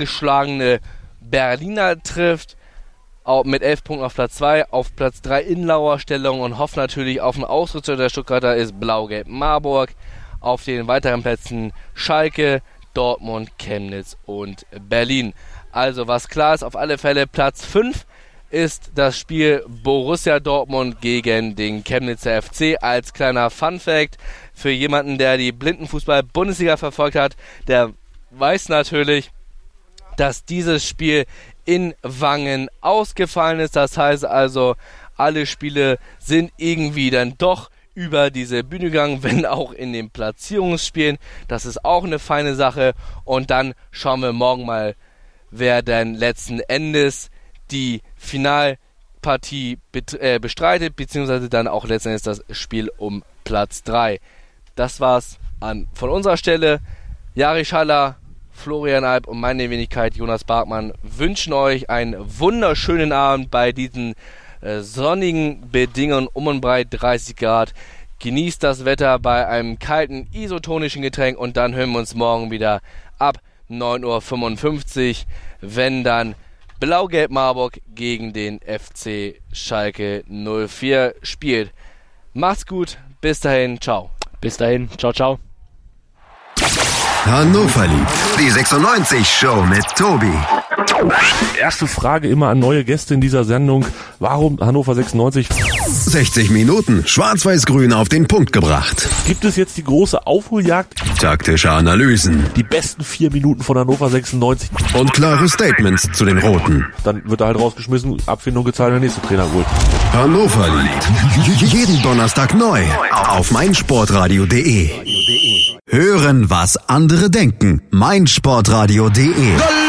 S2: Berliner trifft, auch mit 11 Punkten auf Platz 2, auf Platz 3 in Lauerstellung und hofft natürlich auf einen Ausrutscher. Der Stuttgarter ist blau-gelb Marburg, auf den weiteren Plätzen Schalke, Dortmund, Chemnitz und Berlin. Also was klar ist, auf alle Fälle Platz 5 ist das Spiel Borussia Dortmund gegen den Chemnitzer FC. Als kleiner Funfact für jemanden, der die Blindenfußball-Bundesliga verfolgt hat, der weiß natürlich, dass dieses Spiel in Wangen ausgefallen ist. Das heißt also, alle Spiele sind irgendwie dann doch über diese Bühne gegangen, wenn auch in den Platzierungsspielen. Das ist auch eine feine Sache. Und dann schauen wir morgen mal, wer denn letzten Endes die Finalpartie bestreitet, beziehungsweise dann auch letzten Endes das Spiel um Platz 3. Das war's von unserer Stelle. Jari Schaller, Florian Alp und meine Wenigkeit Jonas Barkmann wünschen euch einen wunderschönen Abend bei diesen sonnigen Bedingungen um und breit 30 Grad. Genießt das Wetter bei einem kalten isotonischen Getränk und dann hören wir uns morgen wieder ab 9:55 Uhr, wenn dann Blau-Gelb Marburg gegen den FC Schalke 04 spielt. Macht's gut, bis dahin, ciao.
S3: Bis dahin, ciao, ciao.
S1: Hannover liebt die 96 Show mit Tobi.
S14: Erste Frage immer an neue Gäste in dieser Sendung. Warum Hannover 96?
S1: 60 Minuten schwarz-weiß-grün auf den Punkt gebracht.
S14: Gibt es jetzt die große Aufholjagd?
S1: Taktische Analysen.
S14: Die besten 4 Minuten von Hannover 96.
S1: Und klare Statements zu den Roten.
S14: Dann wird er halt rausgeschmissen, Abfindung gezahlt, der nächste Trainer holt.
S1: Hannover liebt jeden Donnerstag neu auf meinsportradio.de. Hören, was andere denken. meinsportradio.de